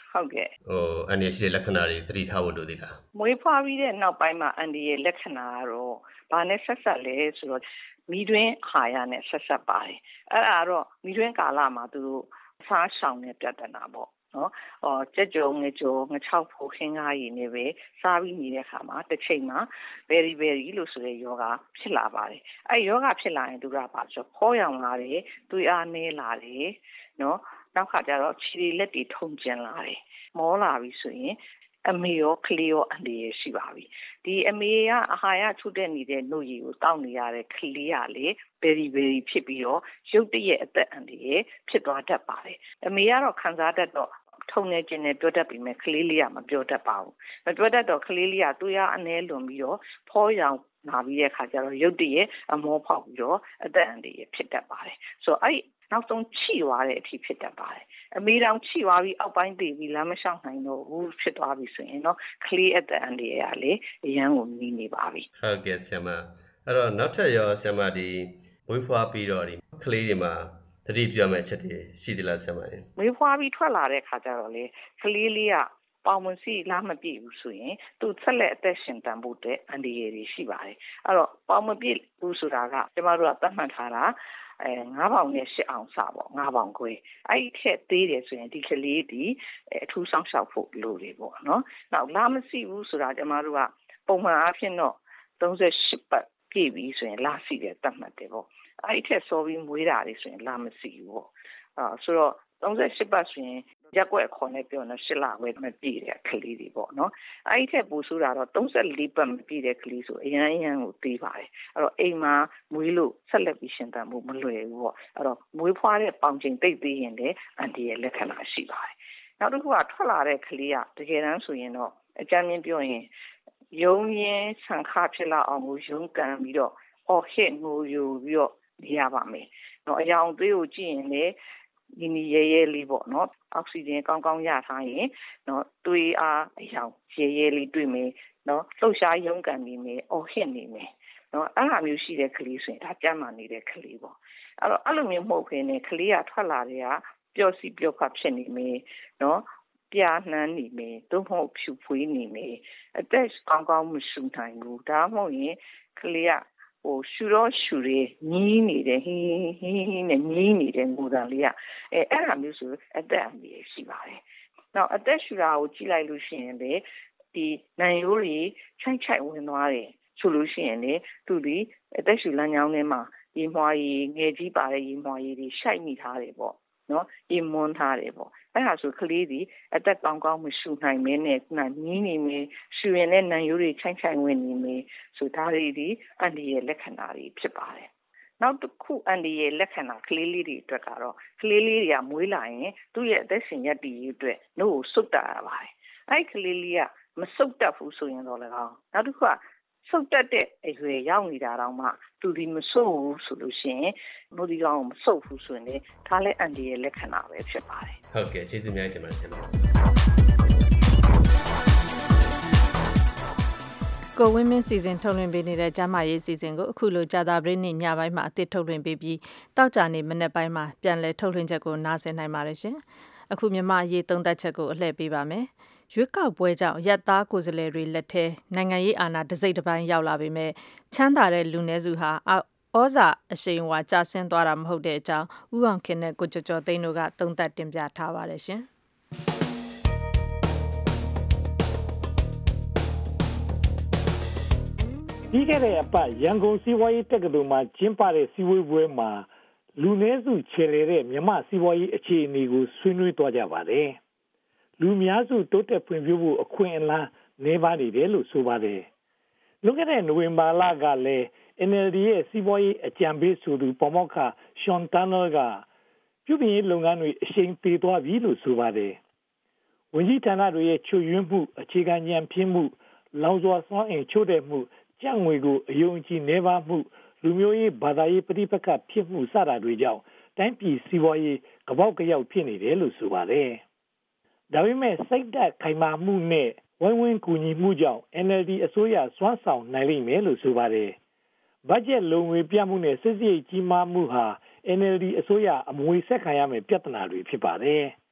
ဟုတ်ကဲ့ဟိုအန်ဒီရှိတဲ့လက္ခဏာတွေသတိထားဖို့လိုသေးလားမွေးဖွားပြီးတဲ့နောက်ပိုင်းမှာအန်ဒီရဲ့လက္ခဏာကတော့ဘာနဲ့ဆက်ဆက်လဲဆိုတော့မိတွင်းအာဟာရနဲ့ဆက်ဆက်ပါတယ်အဲ့ဒါတော့မိတွင်းကာလမှာသူတို့အစားဆောင်တဲ့ပြဿနာပေါ့နော်အော်ကြက်ကြုံငကြုံငချောက်ဖို့ခင်းကားရည်နေပဲစားပြီးနေတဲ့ခါမှာတစ်ချိန်မှာ very very လို့ဆိုတဲ့ယောဂဖြစ်လာပါတယ်အဲ့ယောဂဖြစ်လာရင်သူကပါဆိုခေါ်ရောင်လာတယ်သွေးအားနည်းလာတယ်နော်နောက်ခါကျတော့ခြေလက်တွေထုံကျင်လာတယ်မောလာပြီဆိုရင်အမေရောကလေးရောအန်ဒီရရှိပါပြီဒီအမေကအာဟာရထုတ်တဲ့နေတဲ့နှုတ်ရည်ကိုတောက်နေရတဲ့ကလေးကလေ very very ဖြစ်ပြီးတော့ရုတ်တရက်အသက်အန်ဒီရဖြစ်သွားတတ်ပါတယ်အမေကတော့ခံစားတတ်တော့ထုံနေခြင်းနဲ့ပြောတတ်ပြီးမဲ့ကလေးလေးကမပြောတတ်ပါဘူးမပြောတတ်တော့ကလေးလေးကသူ့ရအနှဲလွန်ပြီးတော့ဖောရောင်နာပြီးတဲ့ခါကျတော့ရုတ်တရက်အမောဖောက်ပြီးတော့အသက်အန်ဒီရဖြစ်တတ်ပါတယ်ဆိုတော့အဲ့နောက်ဆုံးချိသွားတဲ့အထိဖြစ်တတ်ပါတယ်အမေတောင်ချိသွားပြီးအောက်ပိုင်းတည်ပြီးလမ်းမလျှောက်နိုင်တော့ဘူးဖြစ်သွားပြီဆိုရင်တော့ကလေးအသက်အန်ဒီရလေအရန်ကိုနီးနေပါပြီဟုတ်ကဲ့ဆရာမအဲ့တော့နောက်ထပ်ရောဆရာမဒီမွေးဖွားပြီးတော့ဒီကလေးတွေမှာတတိပြမဲ့ချက်တွေရှိသလားဆရာမမွေးဖွားပြီးထွက်လာတဲ့ခါကျတော့လေကလေးလေးကပေါင်မစီလားမပြည့်ဘူးဆိုရင်သူဆက်လက်အသက်ရှင်တန်ဖို့တဲ့အန်ဒီရတွေရှိပါတယ်အဲ့တော့ပေါင်မပြည့်ဘူးဆိုတာကကျမတို့ကသတ်မှတ်ထားတာအဲငါးပေါင်နဲ့ရှစ်အောင်စပေါ့ငါးပေါင်ခွဲအဲ့ဒီထက်သေးတယ်ဆိုရင်ဒီကလေးဒီအထူးဆောင်ရှောက်ဖို့လိုတယ်ပေါ့နော်နောက်လာမရှိဘူးဆိုတာကျမတို့ကပုံမှန်အားဖြင့်တော့သုံးဆယ့်ရှစ်ပတ်ပြည့်ပြီဆိုရင်လာစီတယ်သတ်မှတ်တယ်ပေါ့အဲ့ဒီထက်စောပြီးမွေးတာတွေဆိုရင်လာမရှိဘူးပေါ့အာဆိုတော့သုံးဆယ့်ရှစ်ပတ်ဆိုရင်ရက်ွက်ခေါ်နေပြောနေရှစ်လဝဲမပြည့်တဲ့ကလေးတွေပေါ့နော်အဲ့ဒီထက်ပိုဆိုးတာတော့သုံးဆယ့်လေးပတ်မပြည့်တဲ့ကလေးဆိုအရန်အရန်ကိုသေးပါတယ်အဲ့တော့အိမ်မှာမွေးလို့ဆက်လက်ပြီးရှင်သန်မှုမလွယ်ဘူးပေါ့အဲ့တော့မွေးဖွားတဲ့ပေါင်ချိန်တိတ်သေးရင်လည်းအန်တီရဲ့လက္ခဏာရှိပါတယ်နောက်တစ်ခုကထွက်လာတဲ့ကလေးကတကယ်တမ်းဆိုရင်တော့အကြမ်းမြင်ပြောရင်ယုံရင်ဆန်ခါဖြစ်လာအောင်ကိုယုံကန်ပြီးတော့အော်ဟစ်ငိုယူပြီးတော့နေရပါမယ်နော်အယောင်သွေးကိုကြည့်ရင်လည်းဒီနီရဲရဲလေးပေါ့နော်အောက်ဆီဂျင်ကောင်းကောင်းရထားရင်နော်သွေးအားအယောင်ရဲရဲလေးတွေ့မယ်နော်လှုပ်ရှားရုန်းကန်နေမယ်အော်ဟစ်နေမယ်နော်အဲ့လိုမျိုးရှိတဲ့ကလေးဆိုရင်ဒါကြမ်းမာနေတဲ့ကလေးပေါ့အဲ့တော့အဲ့လိုမျိုးမဟုတ်ဘဲနဲ့ကလေးကထွက်လာတဲ့ကပျော့စီပျော့ဖတ်ဖြစ်နေမယ်နော်ပြာနှမ်းနေမယ်သို့မဟုတ်ဖြူဖွေးနေမယ်အသက်ကောင်းကောင်းမရှူနိုင်ဘူးဒါမှမဟုတ်ရင်ကလေးကဟိုရှူတော့ရှူရဲညီးနေတယ်ဟင်းဟင်းဟင်းနဲ့ညီးနေတဲ့ငိုတန်လေးကအဲအဲ့ဒါမျိုးဆိုအသက်အန္တရာယ်ရှိပါတယ်။နောက်အသက်ရှူတာကိုကြည့်လိုက်လို့ရှိရင်လေဒီနိုင်ရိုးတွေချိုက်ချိုက်ဝင်သွားတယ်ဆိုလို့ရှိရင်လေသူဒီအသက်ရှူလမ်းကြောင်းထဲမှာရေမွှားရည်ငယ်ကြီးပါတဲ့ရေမွှားရည်တွေရှိုက်မိထားတယ်ပေါ့နော်ရေမွန်းထားတယ်ပေါ့အဲ့ဒါဆိုကလေးဒီအသက်ကောင်းကောင်းမရှူနိုင်မင်းနဲ့ခုနညီးနေမယ်ရှူရင်လည်းနိုင်ရိုးတွေချိုက်ချိုက်ဝင်နေမယ်ဆိုဒါတွေဒီအန်ဒီရဲ့လက္ခဏာတွေဖြစ်ပါတယ်နောက်တစ်ခုအန်ဒီရဲ့လက္ခဏာကလေးလေးတွေအတွက်ကတော့ကလေးလေးတွေကမွေးလာရင်သူ့ရဲ့အသက်ရှင်ရပ်တည်ရေးအတွက်နှုတ်ကိုစုပ်တာရပါတယ်အဲ့ကလေးလေးကမစုပ်တတ်ဘူးဆိုရင်တော့လည်းကောင်းနောက်တစ်ခုကစုပ်တက်တဲ့အရွယ်ရောက်နေတာတော့မှသူဒီမစုပ်ဘူးဆိုလို့ရှိရင်မိုးဒီကောင်မစုပ်ဘူးဆိုရင်လည်းဒါလည်းအန်ဒီရဲ့လက္ခဏာပဲဖြစ်ပါတယ်ဟုတ်ကဲ့ကျေးဇူးများတင်ပါတယ်ဆရာမကိုဝင်းမင်းစီစဉ်ထုတ်လွှင့်ပေးနေတဲ့ကျမရေးစီစဉ်ကိုအခုလိုကြာတာပရိနေ့ညပိုင်းမှာအသစ်ထုတ်လွှင့်ပေးပြီးတောက်ကြနေမနေ့ပိုင်းမှာပြန်လည်ထုတ်လွှင့်ချက်ကိုနားဆင်နိုင်ပါတယ်ရှင်အခုမြန်မာရေးသုံးသက်ချက်ကိုအလှည့်ပေးပါမယ်ရွေးကောက်ပွဲကြောင့်ရပ်သားကိုယ်စားလှယ်တွေလက်ထဲနိုင်ငံရေးအာဏာတစိမ့်တစ်ပိုင်းရောက်လာပေမဲ့ချမ်းသာတဲ့လူနည်းစုဟာဩဇာအရှိန်အဝါကျဆင်းသွားတာမဟုတ်တဲ့အကြောင်းဦးအောင်ခင်နဲ့ကိုကျော်ကျော်သိန်းတို့ကသုံးသပ်တင်ပြထားပါတယ်ရှင်ပြီးခဲ့တဲ့အပတ်ရန်ကုန်စီးပွားရေးတက္ကသိုလ်မှာကျင်းပတဲ့စီးပွားရေးပွဲမှာလူနည်းစုခြေလေတဲ့မြန်မာစီးပွားရေးအခြေအနေကိုဆွေးနွေးသွားကြပါတယ်လူများစုတိုးတက်ဖွံ့ဖြိုးဖို့အခွင့်အလမ်းနေပါနေတယ်လို့ဆိုပါတယ်လွန်ခဲ့တဲ့နိုဝင်ဘာလကလည်း N L D ရဲ့စီးပွားရေးအကြံပေးဆိုသူပေါ်မောက္ခရှွန်တန်နယ်ကပြုပြင်ရေးလုပ်ငန်းတွေအရှိန်ပေးသွားပြီလို့ဆိုပါတယ်ဝန်ကြီးဌာနတွေရဲ့ချွတ်ယွင်းမှုအခြေခံဉာဏ်ဖြင်းမှုလောင်စွာစွမ်းအင်ချို့တဲ့မှုကြံ့ငွေကိုအယုံကြည်နေပါမှုလူမျိုးရေးဘာသာရေးပဋိပက္ခဖြစ်မှုစတာတွေကြောင့်တိုင်းပြည်စီးပွားရေးကပေါက်ကရောက်ဖြစ်နေတယ်လို့ဆိုပါတယ်ဒါပေမဲ့စိတ်ဓာတ်ခိုင်မာမှုနဲ့ဝိုင်းဝန်းကူညီမှုကြောင့် N L D အစိုးရစွမ်းဆောင်နိုင်လိမ့်မယ်လို့ဆိုပါတယ်ဘတ်ဂျက်လုံငွေပြမှုနဲ့စစ်စစ်ကြီးမားမှုဟာ N L D အစိုးရအမွေဆက်ခံရမယ့်ပြဿနာတွေဖြစ်ပါတယ်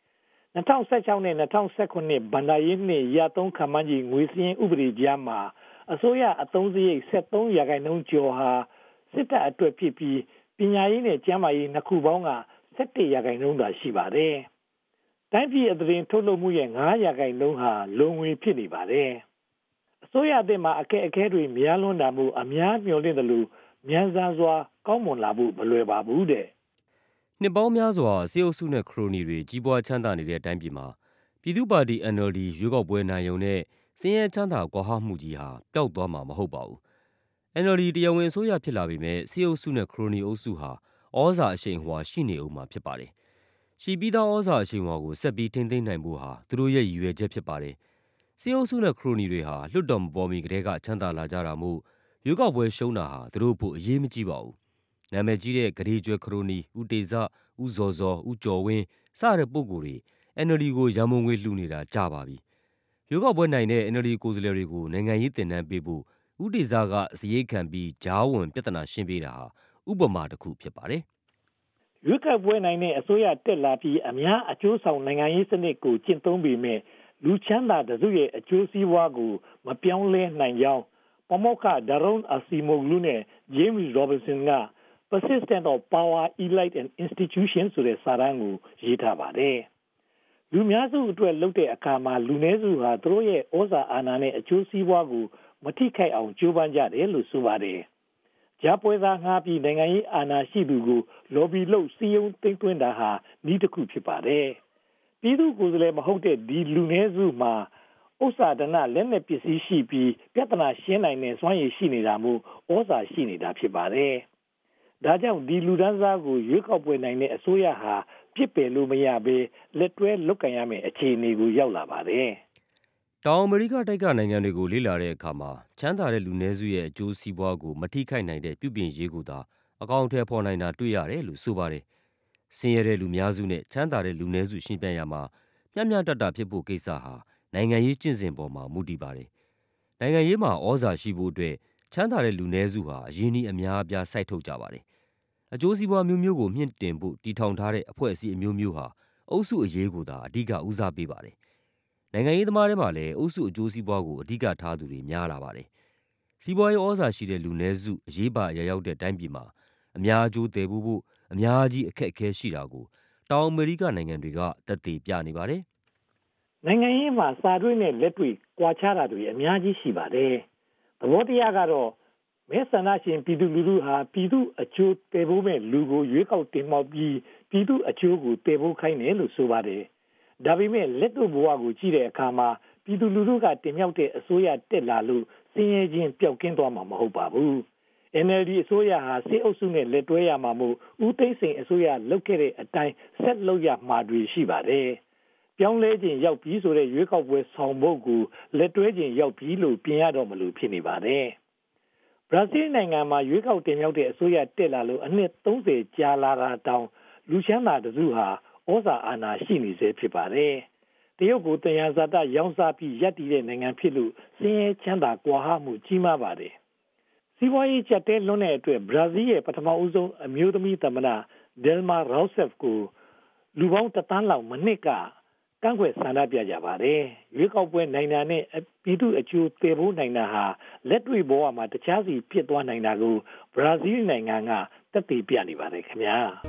၂၀၁၆နဲ့၂၀၁၇ဘဏ္ဍာရေးနှစ်ရသုံးခန့်မှန်းခြေငွေစည်းဥပဒေကြားမှာအစိုးရအသုံးစရိတ်၁၃ရာခိုင်နှုန်းကျော်ဟာစစ်တပ်အတွက်ဖြစ်ပြီးပညာရေးနဲ့ကျန်းမာရေးနှစ်ခုပေါင်းက၁၁ရာခိုင်နှုန်းသာရှိပါတယ်။တိုင်းပြည်အသွင်ထုတ်လုပ်မှုရဲ့၅ရာခိုင်နှုန်းဟာလုံငွေဖြစ်နေပါတယ်။အစိုးရအသစ်မှာအခက်အခဲတွေများလွန်းတာမို့အများမျှော်လင့်တယ်လို့မြန်ဆန်စွာကောင်းမွန်လာဖို့မလွယ်ပါဘူးတဲ့။နှစ်ပေါင်းများစွာစစ်အုပ်စုနဲ့ခရိုနီတွေကြီးပွားချမ်းသာနေတဲ့အတိုင်းပြည်မှာပြည်သူ့ပါတီ N L D ရွေးကောက်ပွဲနိုင်ရုံနဲ့စင်ရဲချမ်းသာကွာဟမှုကြီးဟာပျောက်သွားမှာမဟုတ်ပါဘူး။ N L D တရားဝင်အစိုးရဖြစ်လာပေမဲ့စစ်အုပ်စုနဲ့ခရိုနီအုပ်စုဟာဩဇာအရှိန်အဝါရှိနေဦးမှာဖြစ်ပါတယ်။ရှိပြီးသားဩဇာအရှိန်အဝါကိုဆက်ပြီးထိန်းသိမ်းနိုင်ဖို့ဟာသူတို့ရဲ့ရည်ရွယ်ချက်ဖြစ်ပါတယ်။စစ်အုပ်စုနဲ့ခရိုနီတွေဟာလွတ်တော်မပေါ်မီကတည်းကချမ်းသာလာကြတာမို့ရွေးကောက်ပွဲရှုံးတာဟာသူတို့ဖို့အရေးမကြီးပါဘူး။နာမည်ကြီးတဲ့ဂရေကျွဲခရိုနီဦးတေဇ၊ဦးဇော်ဇော်၊ဦးကျော်ဝင်းစတဲ့ပုဂ္ဂိုလ်တွေ N L D ကိုရန်ပုံငွေလှူနေတာကြာပါပြီ။ရွေးကောက်ပွဲနိုင်တဲ့ N L D ကိုယ်စားလှယ်တွေကိုနိုင်ငံရေးသင်တန်းပေးဖို့ဦးတေဇကစရိတ်ခံပြီးကြားဝင်ပြဿနာရှင်းပေးတာဟာဥပမာတစ်ခုဖြစ်ပါတယ်။ရွေးကောက်ပွဲနိုင်တဲ့အစိုးရတက်လာပြီးအများအကျိုးဆောင်နိုင်ငံရေးစနစ်ကိုကျင့်သုံးပေမဲ့လူချမ်းသာတစုရဲ့အကျိုးစီးပွားကိုမပြောင်းလဲနိုင်ကြောင်းပမောက္ခဒါရွန်အာစီမိုဂလူနဲ့ James Robinson က Persistence of Power, Elite and Institutions ဆိုတဲ့စာတမ်းကိုရေးထားပါတယ်။လူများစုအတွက်လုပ်တဲ့အခါမှာလူနည်းစုဟာသူတို့ရဲ့ဩဇာအာဏာနဲ့အကျိုးစီးပွားကိုမထိခိုက်အောင်ကြိုးပမ်းကြတယ်လို့ဆိုပါတယ်။ကြားပွဲသားငှားပြီးနိုင်ငံရေးအာဏာရှိသူကို lobby လုပ်စည်းရုံးသိမ်းသွင်းတာဟာနည်းတစ်ခုဖြစ်ပါတယ်။ပြည်သူ့ကိုယ်စားလှယ်မဟုတ်တဲ့ဒီလူနည်းစုမှာဥစ္စာဒနာလက်နက်ပစ္စည်းရှိပြီးပြဿနာရှင်းနိုင်တဲ့စွမ်းရည်ရှိနေတာမို့ဩဇာရှိနေတာဖြစ်ပါတယ်။ဒါကြောင့်ဒီလူဒန်းစားကိုရွေးကောက်ပွဲနိုင်တဲ့အစိုးရဟာပြစ်ပယ်လို့မရဘဲလက်တွဲလုပ်ကင်ရမယ့်အခြေအနေကိုရောက်လာပါတယ်။တောင်အမေရိကတိုက်ကနိုင်ငံတွေကိုလေ့လာတဲ့အခါမှာချမ်းသာတဲ့လူနည်းစုရဲ့အကျိုးစီးပွားကိုမထိခိုက်နိုင်တဲ့ပြုပြင်ရေးကိုသာအကောင့်အထည်ဖော်နိုင်တာတွေ့ရတယ်လို့ဆိုပါတယ်။ဆင်းရဲတဲ့လူများစုနဲ့ချမ်းသာတဲ့လူနည်းစုရှင်းပြရမှာမျှမျှတတဖြစ်ဖို့ကိစ္စဟာနိုင်ငံရေးကျင့်စဉ်ပေါ်မှာမူတည်ပါတယ်။နိုင်ငံရေးမှာဩဇာရှိဖို့အတွက်ချမ်းသာတဲ့လူနည်းစုဟာအရင်းအနှီးအများအပြားစိုက်ထုတ်ကြပါတယ်။အကျိုးစီးပွားမျိုးမျိုးကိုမြင့်တင်ဖို့တည်ထောင်ထားတဲ့အဖွဲ့အစည်းအမျိုးမျိုးဟာအုပ်စုအရေးကိုသာအဓိကဦးစားပေးပါတယ်။နိုင်ငံရေးသမားတွေမှာလည်းအုပ်စုအကျိုးစီးပွားကိုအဓိကထားသူတွေများလာပါတယ်။စီးပွားရေးဩဇာရှိတဲ့လူနည်းစုအရေးပါအရာရောက်တဲ့တိုင်းပြည်မှာအများအကျိုးတည်ဖို့ဖို့အများကြီးအခက်အခဲရှိတာကိုတောင်အမေရိကနိုင်ငံတွေကသက်သေပြနေပါတယ်။နိုင်ငံရေးမှာစာတွေ့နဲ့လက်တွေ့ကွာခြားတာတွေအများကြီးရှိပါတယ်။သဘောတရားကတော့မဲဆန္ဒရှင်ပြည်သူလူထုဟာပြည်သူအကျိုးတည်ဖို့မဲ့လူကိုရွေးကောက်တင်မြှောက်ပြီးပြည်သူအကျိုးကိုတည်ဖို့ခိုင်းတယ်လို့ဆိုပါတယ်။ဒါပေမဲ့လက်တွေ့ဘဝကိုကြည့်တဲ့အခါမှာပြည်သူလူထုကတင်မြှောက်တဲ့အစိုးရတက်လာလို့စင်ရဲချင်းပျောက်ကင်းသွားမှာမဟုတ်ပါဘူး။ N L D အစိုးရဟာစစ်အုပ်စုနဲ့လက်တွဲရမှာမို့ဦးသိန်းစိန်အစိုးရလုပ်ခဲ့တဲ့အတိုင်းဆက်လုပ်ရမှာတွေရှိပါတယ်။ပြောင်းလဲခြင်းရောက်ပြီဆိုတဲ့ရွေးကောက်ပွဲဆောင်ဖို့ကိုလက်တွဲခြင်းရောက်ပြီလို့ပြင်ရတော့မလို့ဖြစ်နေပါတယ်။ဘရာဇီးနိုင်ငံမှာရွေးကောက်တင်မြှောက်တဲ့အစိုးရတက်လာလို့အနှစ်သုံးဆယ်ကြာလာတာတောင်လူချမ်းသာတစုဟာဩဇာအာဏာရှိနေစေဖြစ်ပါတယ်။တရုတ်ကိုတရားဇာတရောင်းစားပြီးရပ်တည်တဲ့နိုင်ငံဖြစ်လို့စင်ရဲချမ်းသာကွာဟမှုကြီးမားပါတယ်။စီးပွားရေးချက်တဲလွန်းတဲ့အတွက်ဘရာဇီးရဲ့ပထမဦးဆုံးအမျိုးသမီးသမ္မတဒဲလ်မာရော့ဆက်ဖ်ကိုလူပေါင်းတစ်သန်းလောက်မနှစ်ကကန့်ကွက်ဆန္ဒပြကြပါတယ်။ရွေးကောက်ပွဲနိုင်တာနဲ့ပြည်သူအကျိုးတည်ဖို့နိုင်တာဟာလက်တွေ့ဘဝမှာတခြားစီဖြစ်သွားနိုင်တာကိုဘရာဇီးနိုင်ငံကသက်သေပြနေပါတယ်ခင်ဗျာ။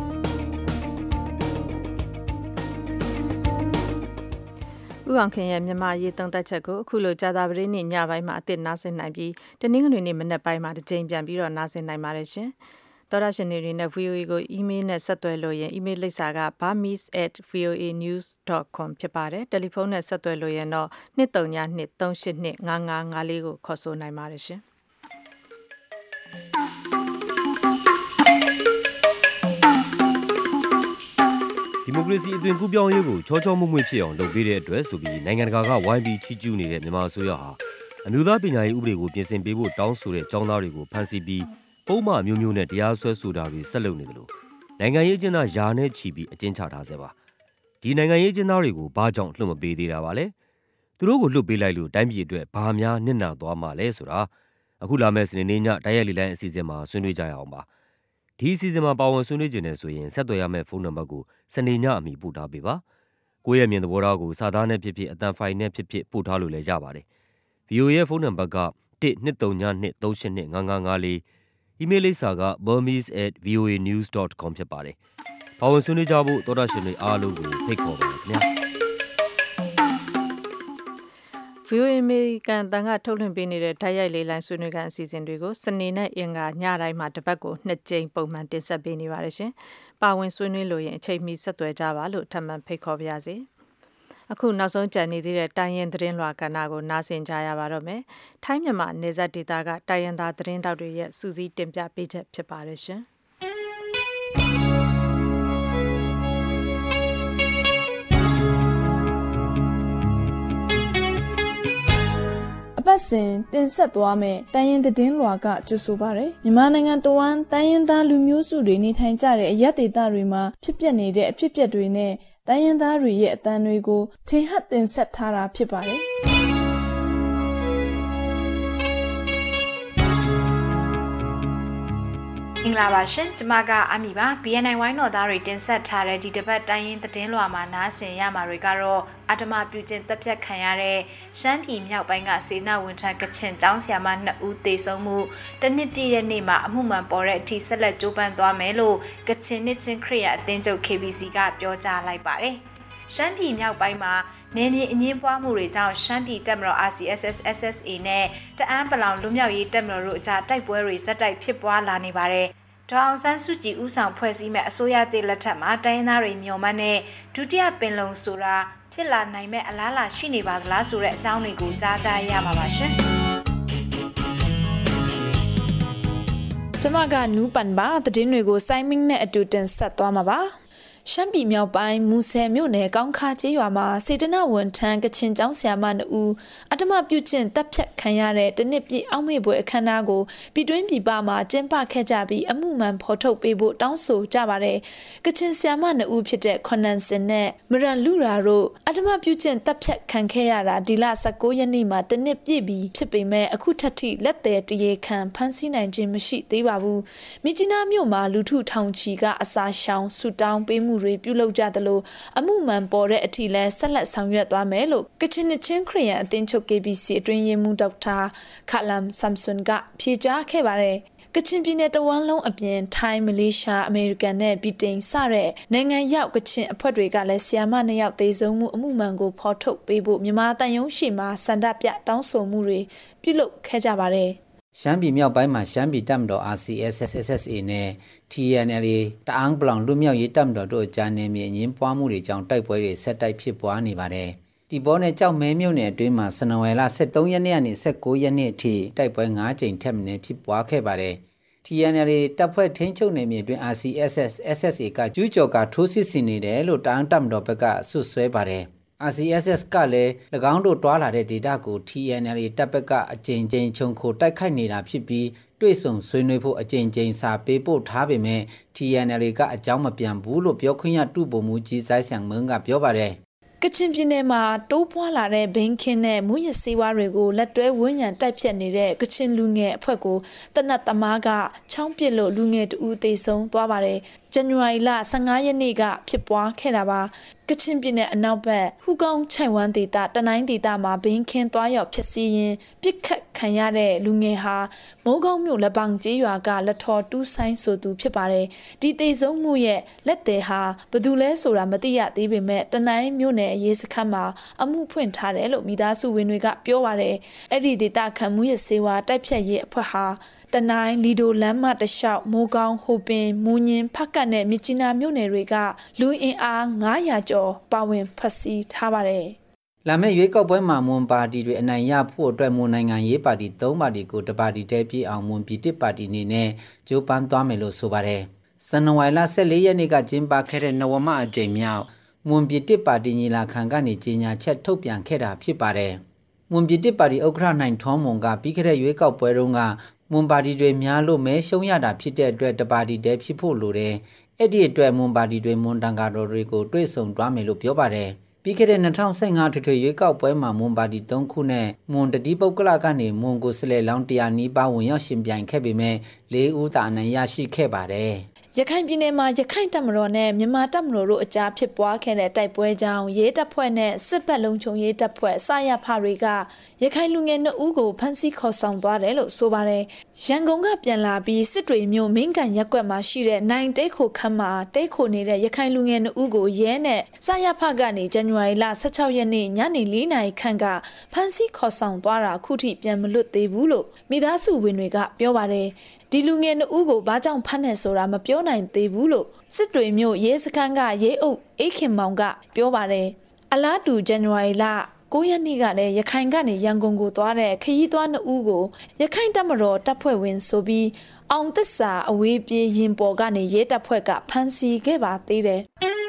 ဦးအောင်ခင်ရဲ့မြန်မာရေးသုံးသပ်ချက်ကိုအခုလိုကြာသပတေးနေ့ညပိုင်းမှာအသစ်နားဆင်နိုင်ပြီးတနင်္ဂနွေနေ့မနက်ပိုင်းမှာတစ်ကြိမ်ပြန်ပြီးတော့နားဆင်နိုင်ပါတယ်ရှင်။သောရရှင်တွေနဲ့ V O A ကိုအီးမေးလ်နဲ့ဆက်သွယ်လို့ရင်အီးမေးလ်လိပ်စာက burmese at voanews dot com ဖြစ်ပါတယ်။တယ်လီဖုန်းနဲ့ဆက်သွယ်လို့ရင်တော့two three zero two three eight two five five five fourကိုခေါ်ဆိုနိုင်ပါတယ်ရှင်။ဒီမိုကရေစီအသွင်ကူးပြောင်းရေးကိုချောချောမွေ့မွေ့ဖြစ်အောင်လုပ်ပေးတဲ့အတွက်ဆိုပြီးနိုင်ငံတကာကဝိုင်းပြီးချီးကျူးနေတဲ့မြန်မာအစိုးရဟာအမျိုးသားပညာရေးဥပဒေကိုပြင်ဆင်ပေးဖို့တောင်းဆိုတဲ့ကျောင်းသားတွေကိုဖမ်းဆီးပြီးပုံမှန်မျိုးမျိုးနဲ့တရားစွဲဆိုတာတွေဆက်လုပ်နေတယ်လို့နိုင်ငံရေးကျင်းသားယာနဲ့ချီပြီးအကျဉ်းချထားစေပါဒီနိုင်ငံရေးကျင်းသားတွေကိုဘာကြောင့်လွှတ်မပေးသေးတာပါလဲသူတို့ကိုလွှတ်ပေးလိုက်လို့တိုင်းပြည်အတွက်ဘာများနစ်နာသွားမှာလဲဆိုတာအခုလာမယ့်စနေနေ့ညတိုက်ရိုက်လေလိုင်းအစီအစဉ်မှာဆွေးနွေးကြရအောင်ပါဒီအစီအစဉ်မှာပါဝင်ဆွေးနွေးကြတယ်ဆိုရင်ဆက်သွယ်ရမယ့်ဖုန်းနံပါတ်ကိုစနေညအမီပို့ထားပေးပါကိုကိုယ့်ရဲ့မြင်သဘောထားကိုစာသားနဲ့ဖြစ်ဖြစ်အသံဖိုင်နဲ့ဖြစ်ဖြစ်ပို့ထားလို့လည်းရပါတယ်။ ဗီအိုအေ ရဲ့ဖုန်းနံပါတ်က one two three two two three eight two five five four အီးမေးလ်လိပ်စာက burmese at voanews dot com ဖြစ်ပါတယ်။ပါဝင်ဆွေးနွေးကြဖို့သောတာရှင်တွေအားလုံးကိုဖိတ်ခေါ်ပါတယ်ခင်ဗျာ။ဗီအိုအေ အမေရိကန်အသံကထုတ်လွှင့်ပေးနေတဲ့ဓာတ်ရိုက်လေ့လာဆွေးနွေးခန်းအစီအစဉ်တွေကိုစနေနဲ့အင်္ဂါညတိုင်းမှာတစ်ပတ်ကိုနှစ်ကြိမ်ပုံမှန်တင်ဆက်ပေးနေပါတယ်ရှင်။ပါဝင်ဆွေးနွေးလို့ရင်အချိန်မီဆက်သွယ်ကြပါလို့ထပ်မံဖိတ်ခေါ်ပါရစေ။အခုနောက်ဆုံးကြံနေသေးတဲ့တိုင်းရင်းသတင်းလွှာကဏ္ဍကိုနားဆင်ကြရပါတော့မယ်။ထိုင်းမြန်မာနယ်စပ်ဒေသကတိုင်းရင်းသားသတင်းတောက်တွေရဲ့စူးစီးတင်ပြပေးချက်ဖြစ်ပါတယ်ရှင်။အပတ်စဉ်တင်ဆက်သွားမယ်တိုင်းရင်းသတင်းလွှာကကြိုဆိုပါရယ်မြန်မာနိုင်ငံတဝန်းတိုင်းရင်းသားလူမျိုးစုတွေနေထိုင်ကြတဲ့အရပ်ဒေသတွေမှာဖြစ်ပျက်နေတဲ့အဖြစ်အပျက်တွေနဲ့တိုင်းရင်းသားတွေရဲ့အသံတွေကိုထင်ဟပ်တင်ဆက်ထားတာဖြစ်ပါတယ်မင်္ဂလာပါရှင်ကျမကအမီပါ ဘီ အန် အိုင် ဝိုင်းတော်သားတွေတင်ဆက်ထားတဲ့ဒီတစ်ပတ်တိုင်းရင်းသတင်းလွှာမှာနားဆင်ရမှာတွေကတော့အတ္တမပြုကျင့်တပ်ဖြတ်ခံရတဲ့ရှမ်းပြည်မြောက်ပိုင်းကစေနာဝန်ထမ်းကချင်ကျောင်းဆရာမနှစ်ဦးသေဆုံးမှုတနစ်ပြည့်ရဲ့နေ့မှာအမှုမှန်ပေါ်တဲ့အထိဆက်လက်ကြိုးပမ်းသွားမယ်လို့ကချင်နှစ်ချင်းခရစ်ယာန်အသင်းချုပ် K B C ကပြောကြားလိုက်ပါတယ်ရှမ်းပြည်မြောက်ပိုင်းမှာနေမြေအငင်းပွားမှုတွေကြောင့်ရှမ်းပြည်တပ်မတော် R C S S S S A နဲ့တအန်းပလောင်လူမျိုးရေးတပ်မတော်တို့အကြားတိုက်ပွဲတွေဇက်တိုက်ဖြစ်ပွားလာနေပါတယ်ဒေါအောင်ဆန်းစုကြည်ဦးဆောင်ဖွဲ့စည်းမဲ့အစိုးရသစ်လက်ထက်မှာတိုင်းသားတွေမျှော်မှန်းတဲ့ဒုတိယပင်လုံဆိုတာဖြစ်လာနိုင်မဲ့အလားအလာရှိနေပါသလားဆိုတဲ့အကြောင်းတွေကိုကြားကြရမှာပါရှင်ကျမကနူးပန်ပါသတင်းတွေကိုစိုင်းမင်းနဲ့အတူတင်ဆက်သွားမှာပါရှမ်းပြည်မြောက်ပိုင်းမူဆယ်မြို့နယ်ကောင်းခါကျေးရွာမှာစေတနာဝန်ထမ်းကချင်ကျောင်းဆရာမနှစ်ဦးအတ္တမပြုကျင့်တပ်ဖြတ်ခံရတဲ့တနစ်ပြည့်အောက်မေ့ပွဲအခမ်းအနားကိုပြည်တွင်းပြည်ပမှာကျင်းပခဲ့ကြပြီးအမှုမှန်ဖော်ထုတ်ပေးဖို့တောင်းဆိုကြပါတယ်။ကချင်ဆရာမနှစ်ဦးဖြစ်တဲ့ခွန်နန်စင်နဲ့မရန်လူရာတို့အတ္တမပြုကျင့်တပ်ဖြတ်ခံခဲ့ရတာဒီလ၁၉ရက်နေ့မှာတနစ်ပြည့်ပြီးဖြစ်ပေမဲ့အခုထက်ထိလက်သည်တရေခံဖမ်းဆီးနိုင်ခြင်းမရှိသေးပါဘူး။မြစ်ကြီးနားမြို့မှာလူထုထောင်ချီကအစာရှောင်ဆူတောင်းပေးမှုတွေပြုလုပ်ကြသလိုအမှုမှန်ပေါ်တဲ့အထိလဲဆက်လက်ဆောင်ရွက်သွားမယ်လို့ကချင်နှစ်ချင်းခရစ်ယာန်အသင်းချုပ် K B C အတွင်းရေးမှူးဒေါက်တာခလမ်ဆမ်ဆွန်ကဖြေကြားခဲ့ပါတယ်ကချင်ပြည်နယ်တဝန်းလုံးအပြင်ထိုင်းမလေးရှားအမေရိကန်နဲ့ဗြိတိန်စတဲ့နိုင်ငံရောက်ကချင်အဖွဲ့တွေကလည်းဆီယာမနှစ်ယောက်သေဆုံးမှုအမှုမှန်ကိုဖော်ထုတ်ပေးဖို့မြန်မာတန်ယုံရှိမှာစန္ဒပြတောင်းဆိုမှုတွေပြုလုပ်ခဲ့ကြပါတယ်ရှမ်းပြည်မြောက်ပိုင်းမှာရှမ်းပြည်တပ်မတော် R C S S S S A နဲ့ T N L A တအန်းပလောင်လူမျိုးရေးတပ်မတော်တို့အကြားနယ်မြေအငင်းပွားမှုတွေကြောင့်တိုက်ပွဲတွေဆက်တိုက်ဖြစ်ပွားနေပါတယ်။ဒီဘောနဲ့ကြောက်မဲမြို့နယ်အတွင်းမှာဇန်နဝါရီလ၁၃ရက်နေ့ကနေ၁၉ရက်နေ့အထိတိုက်ပွဲ၅ကြိမ်ထက်မနည်းဖြစ်ပွားခဲ့ပါတယ်။ T N L A တပ်ဖွဲ့ထိန်းချုပ်နယ်မြေအတွင်း R C S S S S A ကကျူးကျော်ကထိုးစစ်ဆင်နေတယ်လို့တအန်းတပ်မတော်ဘက်ကဆွဆွဲပါတယ်။ R C S S ကလည်း၎င်းတို့တွားလာတဲ့ဒေတာကို T N L A တပ်ဘက်ကအကြိမ်ကြိမ်ခြုံခိုတိုက်ခိုက်နေတာဖြစ်ပြီးတွေ့ဆုံဆွေးနွေးဖို့အကြိမ်ကြိမ်စာပေးပို့ထားပေမဲ့ T N L A ကအကြောင်းမပြန်ဘူးလို့ပြောခွင့်ရတူပုံမူကြီးဆိုင်ဆန်မင်းကပြောပါတယ်ကချင်ပြည်နယ်မှာတိုးပွားလာတဲ့ဘင်းခင်းနဲ့မူရစေဝါတွေကိုလက်တွဲဝန်းရံတိုက်ဖြတ်နေတဲ့ကချင်လူငယ်အဖွဲ့ကိုတနတ်သမားကချောင်းပစ်လို့လူငယ်တဦးသေဆုံးသွားပါတယ်။ဇန်နဝါရီလ၁၅ရက်နေ့ကဖြစ်ပွားခဲ့တာပါ။ကချင်ပြည်နယ်အနောက်ဘက်ဟူကောင်းချိုင်ဝမ်ဒေသတနိုင်းဒေသမှာဘင်းခင်းသွားရောက်ဖြစ်စီရင်ပြစ်ခတ်ခံရတဲ့လူငယ်ဟာမိုးကောင်းမြို့လက်ပံကျေးရွာကလက်ထော်တူးဆိုင်ဆိုသူဖြစ်ပါတယ်။ဒီသေဆုံးမှုရဲ့လက်သည်ဟာဘယ်သူလဲဆိုတာမသိရသေးပေမဲ့တနိုင်းမြို့နယ်ရေးစခန်းမှာအမှုဖွင့်ထားတယ်လို့မိသားစုဝင်တွေကပြောပါတယ်။အဲ့ဒီဒေသခံမှုရစေဝါတိုက်ဖြတ်ရေးအဖွဲ့ဟာတနိုင်းလီဒိုလမ်းမတလျှောက်မိုးကောင်းဟိုပင်မူညင်ဖက်ကတ်နဲ့မြစ်ကြီးနားမြို့နယ်တွေကလူအင်အား၅ရာကျော်ပါဝင်ဖက်စီထားပါတယ်။လာမယ့်ရွေးကောက်ပွဲမှာမွန်ပါတီတွေအနိုင်ရဖို့အတွက်မွန်နိုင်ငံရေးပါတီ၃ပါတီကိုတပါတီတည်းပြည့်အောင်မွန်ပြည်တစ်ပါတီအနေနဲ့ကြိုးပမ်းသွားမယ်လို့ဆိုပါတယ်။ဇန်နဝါရီလ၁၄ရက်နေ့ကကျင်းပခဲ့တဲ့နဝမအကြိမ်မြောက်မွန်ပြည်တစ်ပါတီညီလာခံကနေကြေညာချက်ထုတ်ပြန်ခဲ့တာဖြစ်ပါတယ်။မွန်ပြည်တစ်ပါတီဥက္ကဋ္ဌနိုင်ထွန်းမွန်ကပြီးခဲ့တဲ့ရွေးကောက်ပွဲတုန်းကမွန်ပါတီတွေများလို့မဲရှုံးရတာဖြစ်တဲ့အတွက်တပါတီတည်းဖြစ်ဖို့လိုတယ်။အဲ့ဒီအတွက်မွန်ပါတီတွေမွန်တန်ကာတော်တွေကိုတွေ့ဆုံသွားမယ်လို့ပြောပါတယ်။ပြီးခဲ့တဲ့၂၀၁၅ထွေထွေရွေးကောက်ပွဲမှာမွန်ပါတီ၃ခုနဲ့မွန်တတိပုဂ္ဂလကနေမွန်ကိုစလဲလောင်းတရာနီးပါးဝင်ရောက်ရှင်ပြိုင်ခဲ့ပေမဲ့၄ဦးသာအနိုင်ရရှိခဲ့ပါတယ်။ရခိုင်ပြည်နယ်မှာရခိုင်တပ်မတော်နဲ့မြန်မာတပ်မတော်တို့အကြားဖြစ်ပွားခဲ့တဲ့တိုက်ပွဲကြောင့်ရဲတပ်ဖွဲ့နဲ့စစ်ဘက်လုံခြုံရေးတပ်ဖွဲ့စရဖတွေကရခိုင်လူငယ်နှစ်ဦးကိုဖမ်းဆီးခေါ်ဆောင်သွားတယ်လို့ဆိုပါတယ်။ရန်ကုန်ကပြန်လာပြီးစစ်တွေမြို့မင်းကန်ရပ်ကွက်မှာရှိတဲ့နိုင်တိတ်ခိုခန်းမှာတိတ်ခိုနေတဲ့ရခိုင်လူငယ်နှစ်ဦးကိုရဲနဲ့စရဖကနေဇန်နဝါရီလ十၆ရက်နေ့ညနေ၄နာရီခန့်ကဖမ်းဆီးခေါ်ဆောင်သွားတာအခုထိပြန်မလွတ်သေးဘူးလို့မိသားစုဝင်တွေကပြောပါတယ်။ဒီလူငယ်နှစ်ဦးကိုဘာကြောင့်ဖမ်းနေဆိုတာမပြောနိုင်သေးဘူးလို့စစ်တွေမြို့ရဲစခန်းကရဲအုပ်အိခင်မောင်ကပြောပါတယ်အလားတူဇန်နဝါရီလ၉ရက်နေ့ကလည်းရခိုင်ကနေရန်ကုန်ကိုသွားတဲ့ခရီးသွားနှစ်ဦးကိုရခိုင်တပ်မတော်တပ်ဖွဲ့ဝင်ဆိုပြီးအောင်သစ္စာအဝေးပြေးရင်ပေါ်ကနေရဲတပ်ဖွဲ့ကဖမ်းဆီးခဲ့ပါသေးတယ်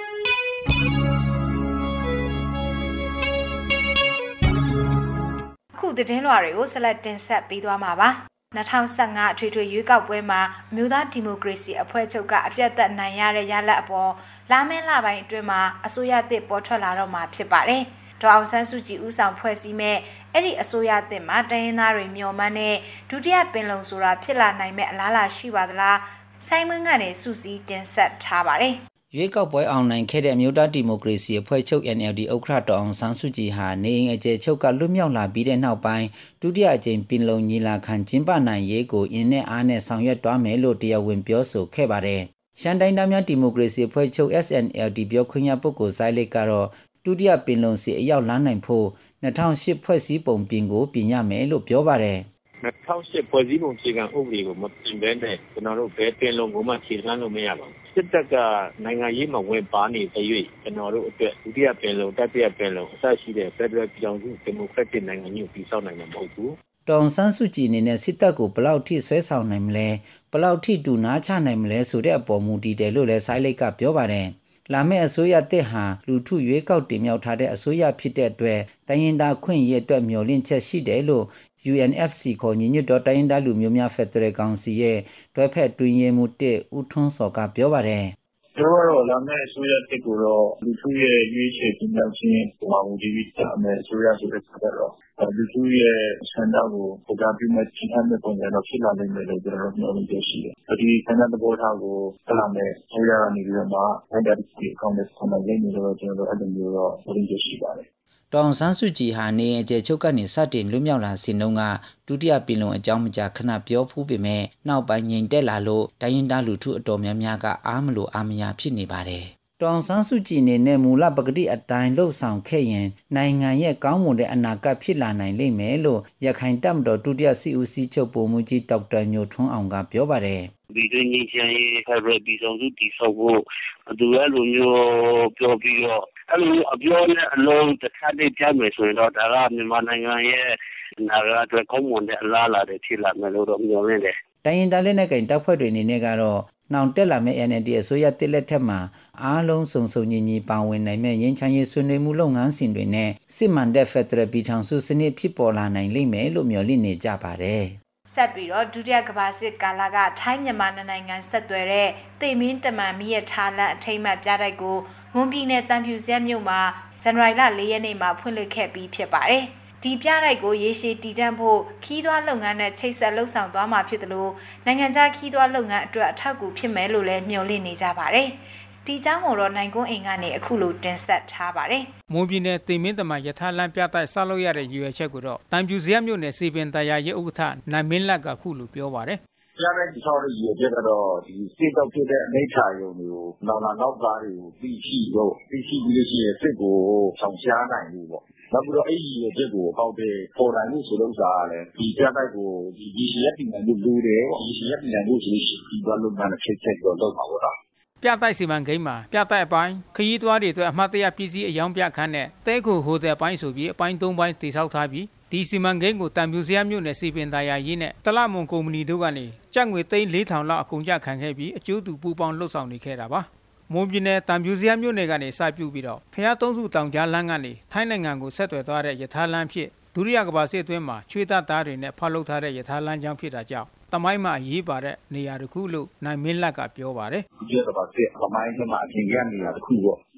ခုသတင်းလွှာတွေကိုဆက်လက်တင်ဆက်ပေးသွားမှာပါ၂၀၁၅အထွေထွေရွေးကောက်ပွဲမှာအမျိုးသားဒီမိုကရေစီအဖွဲ့ချုပ်ကအပြတ်သက်နိုင်ရတဲ့ရလဒ်အပေါ်လာမယ့်လပိုင်းအတွင်းမှာအစိုးရသစ်ပေါ်ထွက်လာတော့မှာဖြစ်ပါတယ်။ဒေါ်အောင်ဆန်းစုကြည်ဦးဆောင်ဖွဲ့စည်းမဲ့အဲ့ဒီအစိုးရသစ်မှာတိုင်းရင်းသားတွေမျှော်မှန်းတဲ့ဒုတိယပင်လုံဆိုတာဖြစ်လာနိုင်မဲ့အလားအလာရှိပါသလား။ဆိုင်းမွန်းကနေစုစည်းတင်ဆက်ထားပါတယ်။ရွေးကောက်ပွဲအောင်နိုင်ခဲ့တဲ့အမျိုးသားဒီမိုကရေစီအဖွဲ့ချုပ် N L D ဥက္ကဋ္ဌဒေါ်အောင်ဆန်းစုကြည်ဟာနေအိမ်အကျယ်ချုပ်ကလွတ်မြောက်လာပြီးတဲ့နောက်ပိုင်းဒုတိယအကြိမ်ပင်လုံညီလာခံကျင်းပနိုင်ရေးကိုအင်းနဲ့အားနဲ့ဆောင်ရွက်သွားမယ်လို့တရားဝင်ပြောဆိုခဲ့ပါတယ်။ရှမ်းတိုင်းသားများဒီမိုကရေစီအဖွဲ့ချုပ် S N L D ပြောခွင့်ရပုဂ္ဂိုလ်ဇိုင်းလက်ကတော့ဒုတိယပင်လုံစီအရောက်လန်းနိုင်ဖို့၂၀၀၈ဖွဲ့စည်းပုံပြင်ကိုပြင်ရမယ်လို့ပြောပါတယ်။၂၀၀၈ဖွဲ့စည်းပုံအခြေခံဥပဒေကိုမပြင်ဘဲနဲ့ကျွန်တော်တို့ဘယ်ပင်လုံကိုမှခြေလှမ်းလို့မရပါဘူး။စစ်တပ်ကနိုင်ငံရေးမှာဝင်ပါနေတဲ့၍ကျွန်တော်တို့အတွက်ဒုတိယပင်လုံတတိယပင်လုံအစရှိတဲ့ Federal ပြည်ထောင်စုဒီမိုကရက်တစ်နိုင်ငံကြီးကိုတည်ဆောက်နိုင်မှာမဟုတ်ဘူး။ဒေါ်အောင်ဆန်းစုကြည်အနေနဲ့စစ်တပ်ကိုဘယ်လောက်ထိဆွဲဆောင်နိုင်မလဲဘယ်လောက်ထိတူနာချနိုင်မလဲဆိုတဲ့အပေါ်မူတည်တယ်လို့လည်းဆိုင်းလိတ်ကပြောပါတယ်။လာမယ့်အစိုးရတစ်ဟာလူထုရွေးကောက်တင်မြှောက်ထားတဲ့အစိုးရဖြစ်တဲ့အတွက်တိုင်းရင်းသားခွင့်ရအတွက်မျှော်လင့်ချက်ရှိတယ်လို့ U N F C ခေါ်ညီညွတ်သောတိုင်းရင်းသားလူမျိုးများဖက်ဒရယ်ကောင်စီရဲ့တွဲဖက်တွင်ရေးမှုတစ်ဦးထွန်းစောကပြောပါတယ်။ကျွန်တော်တို့လာမယ့်အစိုးရတစ်ကိုတော့လူထုရဲ့ရွေးချယ်တင်မြှောက်ခြင်းပုံမှန်မူတည်ပြီးတာမယ်အစိုးရဆိုတဲ့ဆက်တော့လူထုရဲ့ဆန္ဒကိုပေါ်ပြပြီးမှချိန်ထားတဲ့ပုံစံတော့ဖြစ်လာနိုင်တယ်လို့ကျွန်တော်တို့မျှော်လင့်ချက်ရှိတယ်။ဒီဆန္ဒသဘောထားကိုဆက်လာမယ့်အစိုးရကနေပြီးတော့မှအဲ့ဒါဒီအကောင့်နဲ့ဆန္ဒရေးနေတော့ကျွန်တော်တို့အဲ့လိုမျိုးတော့မျှော်လင့်ချက်ရှိပါတယ်။ဒေါ်အောင်ဆန်းစုကြည်ဟာနေအကျယ်ချုပ်ကနေစတင်လွတ်မြောက်လာစဉ်တုန်းကဒုတိယပင်လုံအကြောင်းမကြာခဏပြောဖူးပေမဲ့နောက်ပိုင်းငြိမ်သက်လာလို့တိုင်းရင်းသားလူထုအတော်များများကအားမလို့အားမရဖြစ်နေပါတယ်။ဒေါ်အောင်ဆန်းစုကြည်အနေနဲ့မူလပကတိအတိုင်းလှုပ်ဆောင်ခဲ့ရင်နိုင်ငံရဲ့ကောင်းမွန်တဲ့အနာဂတ်ဖြစ်လာနိုင်လိမ့်မယ်လို့ရခိုင်တပ်မတော်ဒုတိယစီဦးစီးချုပ်ပုံမှန်ကြီးဒေါက်တာညိုထွန်းအောင်ကပြောပါတယ်။ဒီတွင်ကြီးချမ်းရေးဖက်ဒရယ်ပြည်ဆောင်စုတည်ဆောက်ဖို့သူအဲ့လိုမျိုးပြောပြီးတော့အဲ့လိုအပြောနဲ့အလုံးတစ်ခါတည်းကြားမယ်ဆိုရင်တော့ဒါကမြန်မာနိုင်ငံရဲ့နာဂအတွက်ကောင်းမွန်တဲ့အလားအလာတွေဖြစ်လာမယ်လို့တော့မျှော်လင့်တယ်။တိုင်းရင်းသားလက်နက်ကိုင်တပ်ဖွဲ့တွေအနေနဲ့ကတော့နောင်တက်လာမယ့် N L D အစိုးရတစ်လက်ထက်မှာအားလုံးစုံစုံညီညီပါဝင်နိုင်မယ့်ငြိမ်းချမ်းရေးဆွေးနွေးမှုလုပ်ငန်းစဉ်တွေနဲ့စစ်မှန်တဲ့ဖက်ဒရယ်ပြည်ထောင်စုစနစ်ဖြစ်ပေါ်လာနိုင်လိမ့်မယ်လို့မျှော်လင့်နေကြပါတယ်။ဆက်ပြီးတော့ဒုတိယကမ္ဘာစစ်ကာလကထိုင်းမြန်မာနိုင်ငံဆက်သွယ်တဲ့သေမင်းတမန်မီးရထားလမ်းအထိမ်းအမှတ်ပြတိုက်ကိုမွန်ပြည်နယ်တန်ဖြူစက်မြို့မှာဇန်နဝါရီလ၄ရက်နေ့မှာဖွင့်လှစ်ခဲ့ပြီးဖြစ်ပါတယ်။ဒီပြတိုက်ကိုရေရှည်တည်တံ့ဖို့ခီးသွွားလုပ်ငန်းနဲ့ချိတ်ဆက်လှုပ်ဆောင်သွားမှာဖြစ်တယ်လို့နိုင်ငံခြားခီးသွွားလုပ်ငန်းအတွက်အထောက်အကူဖြစ်မယ်လို့လည်းမျှော်လင့်နေကြပါတယ်။ဒီကြောင်းကိုတော့နိုင်ကွန်းအိမ်ကနေအခုလိုတင်ဆက်ထားပါတယ်။မွန်ပြည်နယ်သေမင်းတမန်ရထားလမ်းပြတိုက်ဆောက်လုပ်ရတဲ့ရည်ရွယ်ချက်ကိုတော့တန်ဖြူစက်မြို့နယ်စီပင်တရားရေးဥက္ကဋ္ဌနိုင်မင်းလက်ကအခုလိုပြောပါတယ်။ပြတဲ့ဒီဆောက်ရည်ရည်ချက်ကတော့ဒီစစ်တောက်ဖြစ်တဲ့အမိန့်ချရုံတွေကိုနောက်လာနောက်သားတွေကိုသိရှိတော့သိရှိပြီးလို့ရှိရင်စစ်ကိုဆောင်ရှားနိုင်လို့ပေါ့နောက်ပြီးတော့အဲ့ဒီရဲ့ချက်ကိုပေါက်တဲ့ပေါ်တိုင်းလို့ဆိုလို့စားရတယ်ဒီပြတိုက်ကိုဒီဒီရှိရက်တင်နိုင်လို့လိုတယ်ဒီရှိရက်တင်နိုင်လို့ဆိုလို့ရှိရင်ဒီဘာလို့မှဖြစ်ချက်တော့တော့ပါတော့ပြတိုက်စီမံကိန်းမှာပြတိုက်အပိုင်းခရီးသွားတွေအတွက်အမှတ်တရပစ္စည်းအယောင်ပြခန်းနဲ့တဲခိုဟိုတယ်ပိုင်းဆိုပြီးအပိုင်း၃ပိုင်းတည်ဆောက်ထားပြီးဒီစီမံကိန်းကိုတန်ဖြူစရမြို့နယ်စီပင်သာယာရေးနဲ့တလမွန်ကုမ္ပဏီတို့ကနေကျပ်ငွေသိန်း၄ထောင်လောက်အကုန်ကျခံခဲ့ပြီးအကျိုးတူပူပေါင်းလှုပ်ဆောင်နေခဲ့တာပါမွန်ပြည်နယ်တန်ဖြူစရမြို့နယ်ကနေစပြုပြီးတော့ဖျားသုံးစုတောင်ကြားလမ်းကနေထိုင်းနိုင်ငံကိုဆက်သွယ်သွားတဲ့ရထားလမ်းဖြစ်ဒုတိယကမ္ဘာစစ်အတွင်းမှာချွေးသားသားတွေနဲ့ဖောက်လုပ်ထားတဲ့ရထားလမ်းကြောင်းဖြစ်တာကြောင့်တမိုင်းမှာအရေးပါတဲ့နေရာတစ်ခုလို့နိုင်မင်းလက်ကပြောပါတယ်ဒီကဘာစစ်သမိုင်းမှာအထင်ရနေရာတစ်ခုပေါ့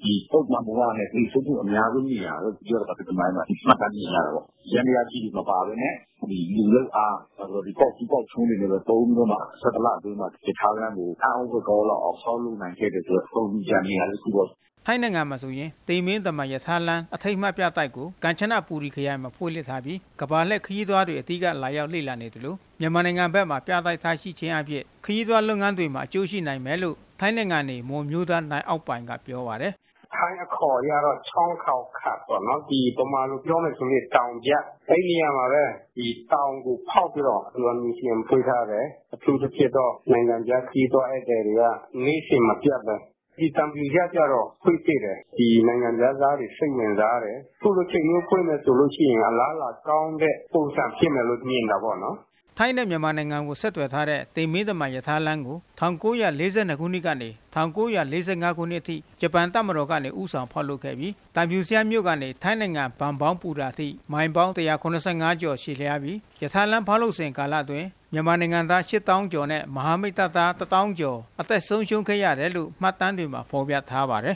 ဒီပုံမှန်ဘဝနဲ့ဒီစုမှုအများဆုံးနေရတော့ပြောတာဒီမိုင်းမှာမှတ်တမ်းနေရတော့ရန်ရကြီးမပါဘဲနဲ့ဒီလူလောက်အားဒီပေါက်ဒီပေါက်ချုံးနေတယ်ပဲသုံးပြီးတော့မှဆက်တလအတွင်းမှာဒီထားလမ်းကိုအောင်းဝကောလောက်အောင်ဆောက်လုပ်နိုင်ခဲ့တဲ့အတွက်ပုံကြံနေရလို့ဆိုတော့ထိုင်းနိုင်ငံမှာဆိုရင်တေမင်းသမယထာလန်းအထိတ်မှတ်ပြတိုက်ကိုကမ်ချနပူရီခရိုင်မှာဖွင့်လှစ်ထားပြီးကဘာလက်ခရီးသွားတွေအတိကလာရောက်လေ့လာနေတယ်လို့မြန်မာနိုင်ငံဘက်မှာပြတိုက်ထားရှိခြင်းအဖြစ်ခရီးသွားလုပ်ငန်းတွေမှာအကျိုးရှိနိုင်မယ်လို့ထိုင်းနိုင်ငံနေမွန်မျိုးသားနိုင်အောက်ပိုင်ကပြောပါတယ်ထိုင်းအခေါ်ရတော့ချောင်းခေါက်ခတ်ပေါ့နော်ဒီပမာလိုပြောမယ်ဆိုရင်တောင်ပြအဲ့ဒီနေရာမှာပဲဒီတောင်ကိုဖောက်ပြီးတော့ဒီမီဆီယမ်ဖွင့်ထားတယ်အထူးသဖြင့်တော့နိုင်ငံခြားခရီးသွားဧည့်သည်တွေကနေ့စဉ်မပြတ်ပဲဒီတံပြူရကြတော့ဖွင့်ပြတယ်ဒီနိုင်ငံသားသားတွေစိတ်ဝင်စားတယ်သူ့လိုချိန်မျိုးဖွင့်မယ်ဆိုလို့ရှိရင်အလားလာကောင်းတဲ့ပုံစံဖြစ်မယ်လို့မြင်တာပေါ့နော်ထိုင်းနဲ့မြန်မာနိုင်ငံကိုဆက်သွယ်ထားတဲ့တေမင်းသမယထာလန်းကို၁၉၄၂ခုနှစ်ကနေ၁၉၄၅ခုနှစ်အထိဂျပန်တပ်မတော်ကနေဦးဆောင်ဖောက်လုပ်ခဲ့ပြီးတံပြူစရမြို့ကနေထိုင်းနိုင်ငံဘန်ပေါင်းပူတာအထိမိုင်ပေါင်း၁၇၅ကျော်ရှည်လျားပြီးယထာလန်းဖောက်လုပ်စဉ်ကာလအတွင်းမြန်မာနိုင်ငံသား၈သောင်းကျော်နဲ့မဟာမိတ်တပ်သားတစ်သောင်းကျော်အသက်ဆုံးရှုံးခဲ့ရတယ်လို့မှတ်တမ်းတွေမှာဖော်ပြထားပါတယ်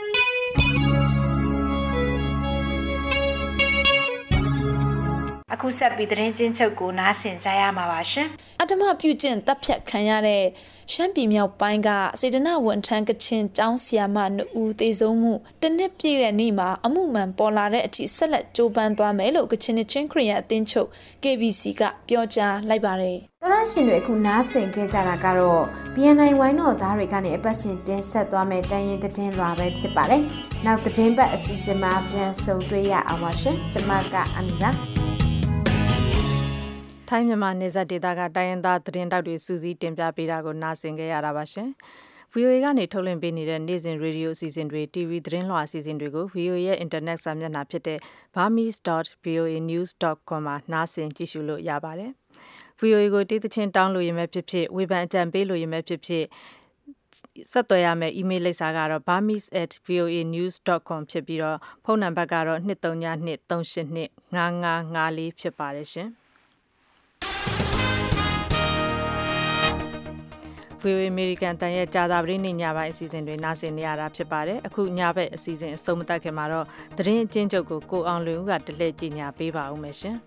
အခုဆက်ပြီးသတင်းချင်းချုပ်ကိုနားဆင်ကြရမှာပါရှင်။အတ္တမပြုကျင့်တပ်ဖြတ်ခံရတဲ့ရှမ်းပြည်မြောက်ပိုင်းကစေတနာဝန်ထမ်းကချင်ကျောင်းဆရာမနှစ်ဦးသေဆုံးမှုတနစ်ပြည့်တဲ့နေ့မှာအမှုမှန်ပေါ်လာတဲ့အထိဆက်လက်ကြိုးပမ်းသွားမယ်လို့ကချင်ချင်းခရီးရအသင်းချုပ် K B C ကပြောကြားလိုက်ပါတယ်။သောရရှင်တွေအခုနားဆင်ခဲ့ကြတာကတော့ B N I ဝိုင်းတော်သားတွေကနေအပတ်စဉ်တင်ဆက်သွားမယ့်တိုင်းရင်းသတင်းလွှာပဲဖြစ်ပါတယ်။နောက်သတင်းပတ်အစီအစဉ်မှာပြန်ဆုံတွေ့ရအောင်ပါရှင်။ကျွန်မကအမီပါထိုင်းမြန်မာနယ်စပ်ဒေသကတိုင်းရင်းသားသတင်းတောက်တွေစူးစီးတင်ပြပေးတာကိုနားဆင်ခဲ့ရတာပါရှင်။ V O A ကနေထုတ်လွှင့်ပေးနေတဲ့နေ့စဉ်ရေဒီယိုအစီအစဉ်တွေ T V သတင်းလွှာအစီအစဉ်တွေကို V O A ရဲ့အင်တာနက်စာမျက်နှာဖြစ်တဲ့ burmese dot v o a news dot com မှာနားဆင်ကြည့်ရှုလို့ရပါတယ်။ V O A ကိုတိတိချင်းတောင်းလို့ရမယ်ဖြစ်ဖြစ်ဝေဖန်အကြံပေးလို့ရမယ်ဖြစ်ဖြစ်ဆက်သွယ်ရမယ့် email လိပ်စာကတော့ burmese at v o a news dot com ဖြစ်ပြီးတော့ဖုန်းနံပါတ်ကတော့၂၃၂ ၃၈၂ ၅၅၅၄ဖြစ်ပါတယ်ရှင်။ V O A American တန်ရဲ့ကြာသပတေးနေ့ညပိုင်းအစီအစဉ်တွေနားဆင်နေရတာဖြစ်ပါတယ်အခုညဘက်အစီအစဉ်အဆုံးမသတ်ခင်မှာတော့သတင်းအကျဉ်းချုပ်ကိုကိုအောင်လွင်ဦးကတလှည့်ကြီးညာပေးပါဦးမယ်ရှင်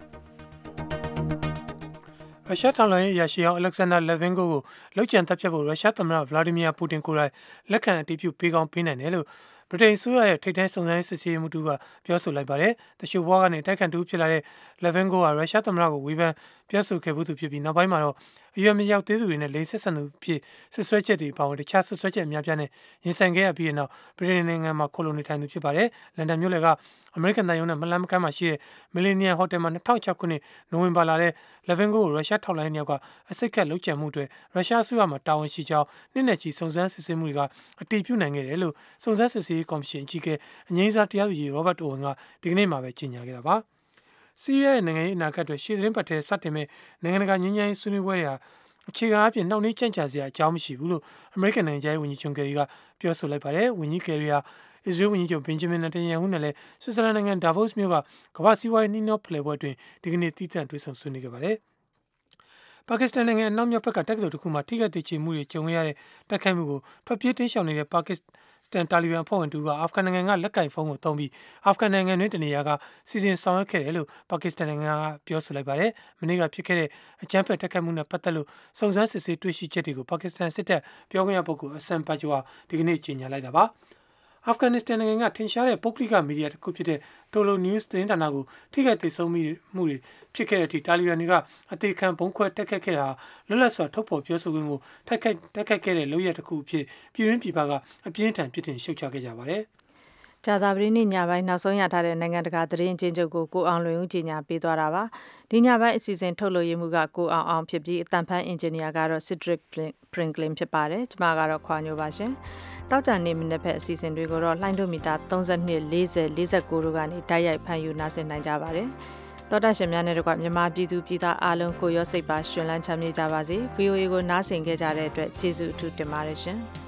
ရုရှားထောက်လှမ်းရေးရရှိအောင်အလက်ဆန်ဒါလက်ဗင်ကိုကိုလောက်ကျန်တပ်ဖြတ်ဖို့ရုရှားသမ္မတဗလာဒီမီယာပူတင်ကိုယ်တိုင်လက်ခံအတည်ပြုပေးကောင်းပေးနိုင်တယ်လို့ဗြိတိန်အစိုးရရဲ့ထိပ်တန်းစုံစမ်းစစ်ဆေးမှုတူကပြောဆိုလိုက်ပါတယ်။တရှိုးဘွားကနေတိုက်ခတ်တူဖြစ်လာတဲ့လက်ဗင်ကိုကရုရှားသမ္မတကိုဝေဖန်ပြောဆိုခဲ့မှုသူဖြစ်ပြီးနောက်ပိုင်းမှာတော့အရွယ်မရောက်သေးသူတွေနဲ့လိင်ဆက်ဆံသူဖြစ်ဆွဆွဲချက်တွေပါဝင်တခြားဆွဆွဲချက်အများပြားနဲ့ရင်ဆိုင်ခဲ့ရပြီးတဲ့နောက်ဗြိတိန်နိုင်ငံမှာခိုလိုနေထိုင်သူဖြစ်ပါတယ်။လန်ဒန်မြို့လယ်ကအမေရိကန်နိုင်ငံနဲ့မလန်မကမ်းမှာရှိတဲ့မီလီနီယံဟိုတယ်မှာ၂၀၀၆ခုနှစ်နိုဝင်ဘာလထဲလက်ဗင်ကိုကိုရုရှားထောက်လှမ်းရေးရောက်ကအစိတ်ကပ်လုပ်ကြံမှုတွေရုရှားအစိုးရမှာတာဝန်ရှိကြောင်းနှစ်နဲ့ချီစုံစမ်းစစ်ဆေးမှုတွေကအတည်ပြုနိုင်ခဲ့တယ်လို့စုံစမ်းစစ်ဆေးရေးကော်မရှင်အကြီးအကဲအငြိမ်းစားတရားသူကြီးရောဘတ်အိုဝင်ကဒီကနေ့မှာပဲကြေညာခဲ့တာပါ။စီးရီးယားရဲ့နိုင်ငံရေးအနာဂတ်တွေရှေ့သတင်းပတ်ထဲစတင်မဲ့နိုင်ငံတကာငြိမ်းချမ်းရေးဆွေးနွေးပွဲတွေဟာအခြေခံအဖြစ်နှောင့်နှေးကြန့်ကြာစရာအကြောင်းမရှိဘူးလို့အမေရိကန်နိုင်ငံသားဝန်ကြီးချုပ်ကယ်ရီကပြောဆိုလိုက်ပါတယ်။ဝန်ကြီးကယ်ရီဟာအစ္စရေးဝန်ကြီးချုပ်ဘင်ဂျမင်နတန်ယာဟုနဲ့လည်းဆွစ်ဇာလန်နိုင်ငံဒါဗို့စ်မြို့ကကမ္ဘာ့စီးပွားရေးနှီးနှောဖလှယ်ပွဲအတွင်းဒီကနေ့တည်တံ့တွေ့ဆုံဆွေးနွေးခဲ့ပါတယ်။ပါကစ္စတန်နိုင်ငံအနောက်မြောက်ဘက်ကတက္ကသိုလ်တစ်ခုမှာထိခိုက်ဒေချေမှုတွေကြုံရတဲ့တိုက်ခိုက်မှုကိုထွက်ပြေးတင်းရှောင်နေတဲ့ပါကစ္စတန်တာလီဘန်အဖွဲ့ဝင်တူကအာဖဂန်နိုင်ငံကလက်ကင်ဖုန်းကိုသုံးပြီးအာဖဂန်နိုင်ငံတွင်တနေရာကစီစဉ်ဆောင်ရွက်ခဲ့တယ်လို့ပါကစ္စတန်နိုင်ငံကပြောဆိုလိုက်ပါတယ်။မနေ့ကဖြစ်ခဲ့တဲ့အကြမ်းဖက်တိုက်ခိုက်မှုနဲ့ပတ်သက်လို့စုံစမ်းစစ်ဆေးတွေ့ရှိချက်တွေကိုပါကစ္စတန်စစ်တပ်ပြောခွင့်ရပုဂ္ဂိုလ်အဆန်ဘတ်ဂျွာဒီကနေ့ကြေညာလိုက်တာပါ။အာဖဂန်နစ္စတန်နိုင်ငံကထင်ရှားတဲ့ပုဂ္ဂလိကမီဒီယာတစ်ခုဖြစ်တဲ့တိုလိုနျူးစ်သတင်းဌာနကိုထိခိုက်သိမ်းမှုတွေဖြစ်ခဲ့တဲ့အထိတာလီဘန်တွေကအသေးခံဘုံခွဲတက်ခတ်ခဲ့တာလွတ်လပ်စွာထုတ်ဖော်ပြောဆိုခွင့်ကိုတိုက်ခိုက်တက်ခတ်ခဲ့တဲ့လုပ်ရတစ်ခုအဖြစ်ပြည်တွင်းပြည်ပကအပြင်းထန်ပြစ်တင်ရှုတ်ချခဲ့ကြပါတယ်။ကြာသပတေးနေ့ညပိုင်းနောက်ဆုံးရထားတဲ့နိုင်ငံတကာသတင်းအကျဉ်းချုပ်ကိုကိုအောင်လွင်ဦးကြီးညာပေးသွားတာပါ။ဒီညပိုင်းအစီအစဉ်ထုတ်လွှင့်ရမှုကကိုအောင်အောင်ဖြစ်ပြီးအတန်ဖန်အင်ဂျင်နီယာကတော့ Cedric Pringlin ဖြစ်ပါတယ်။ကျွန်မကတော့ခွာညိုပါရှင်။တောက်ကြနေမနေ့ဖက်အစီအစဉ်တွေကိုတော့လှိုင်းဒိုမီတာ၃၂ ၄၀ ၄၉တို့ကနေတိုက်ရိုက်ဖန်ယူနားဆင်နိုင်ကြပါတယ်။တော်တာရှင်များနဲ့တကွမြန်မာပြည်သူပြည်သားအားလုံးကိုရောစိတ်ပါရှင်လန်းချမ်းမြေ့ကြပါစေ။ V O A ကိုနားဆင်ခဲ့ကြတဲ့အတွက်ကျေးဇူးအထူးတင်ပါတယ်ရှင်။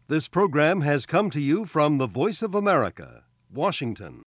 This program has come to you from the Voice of America, Washington.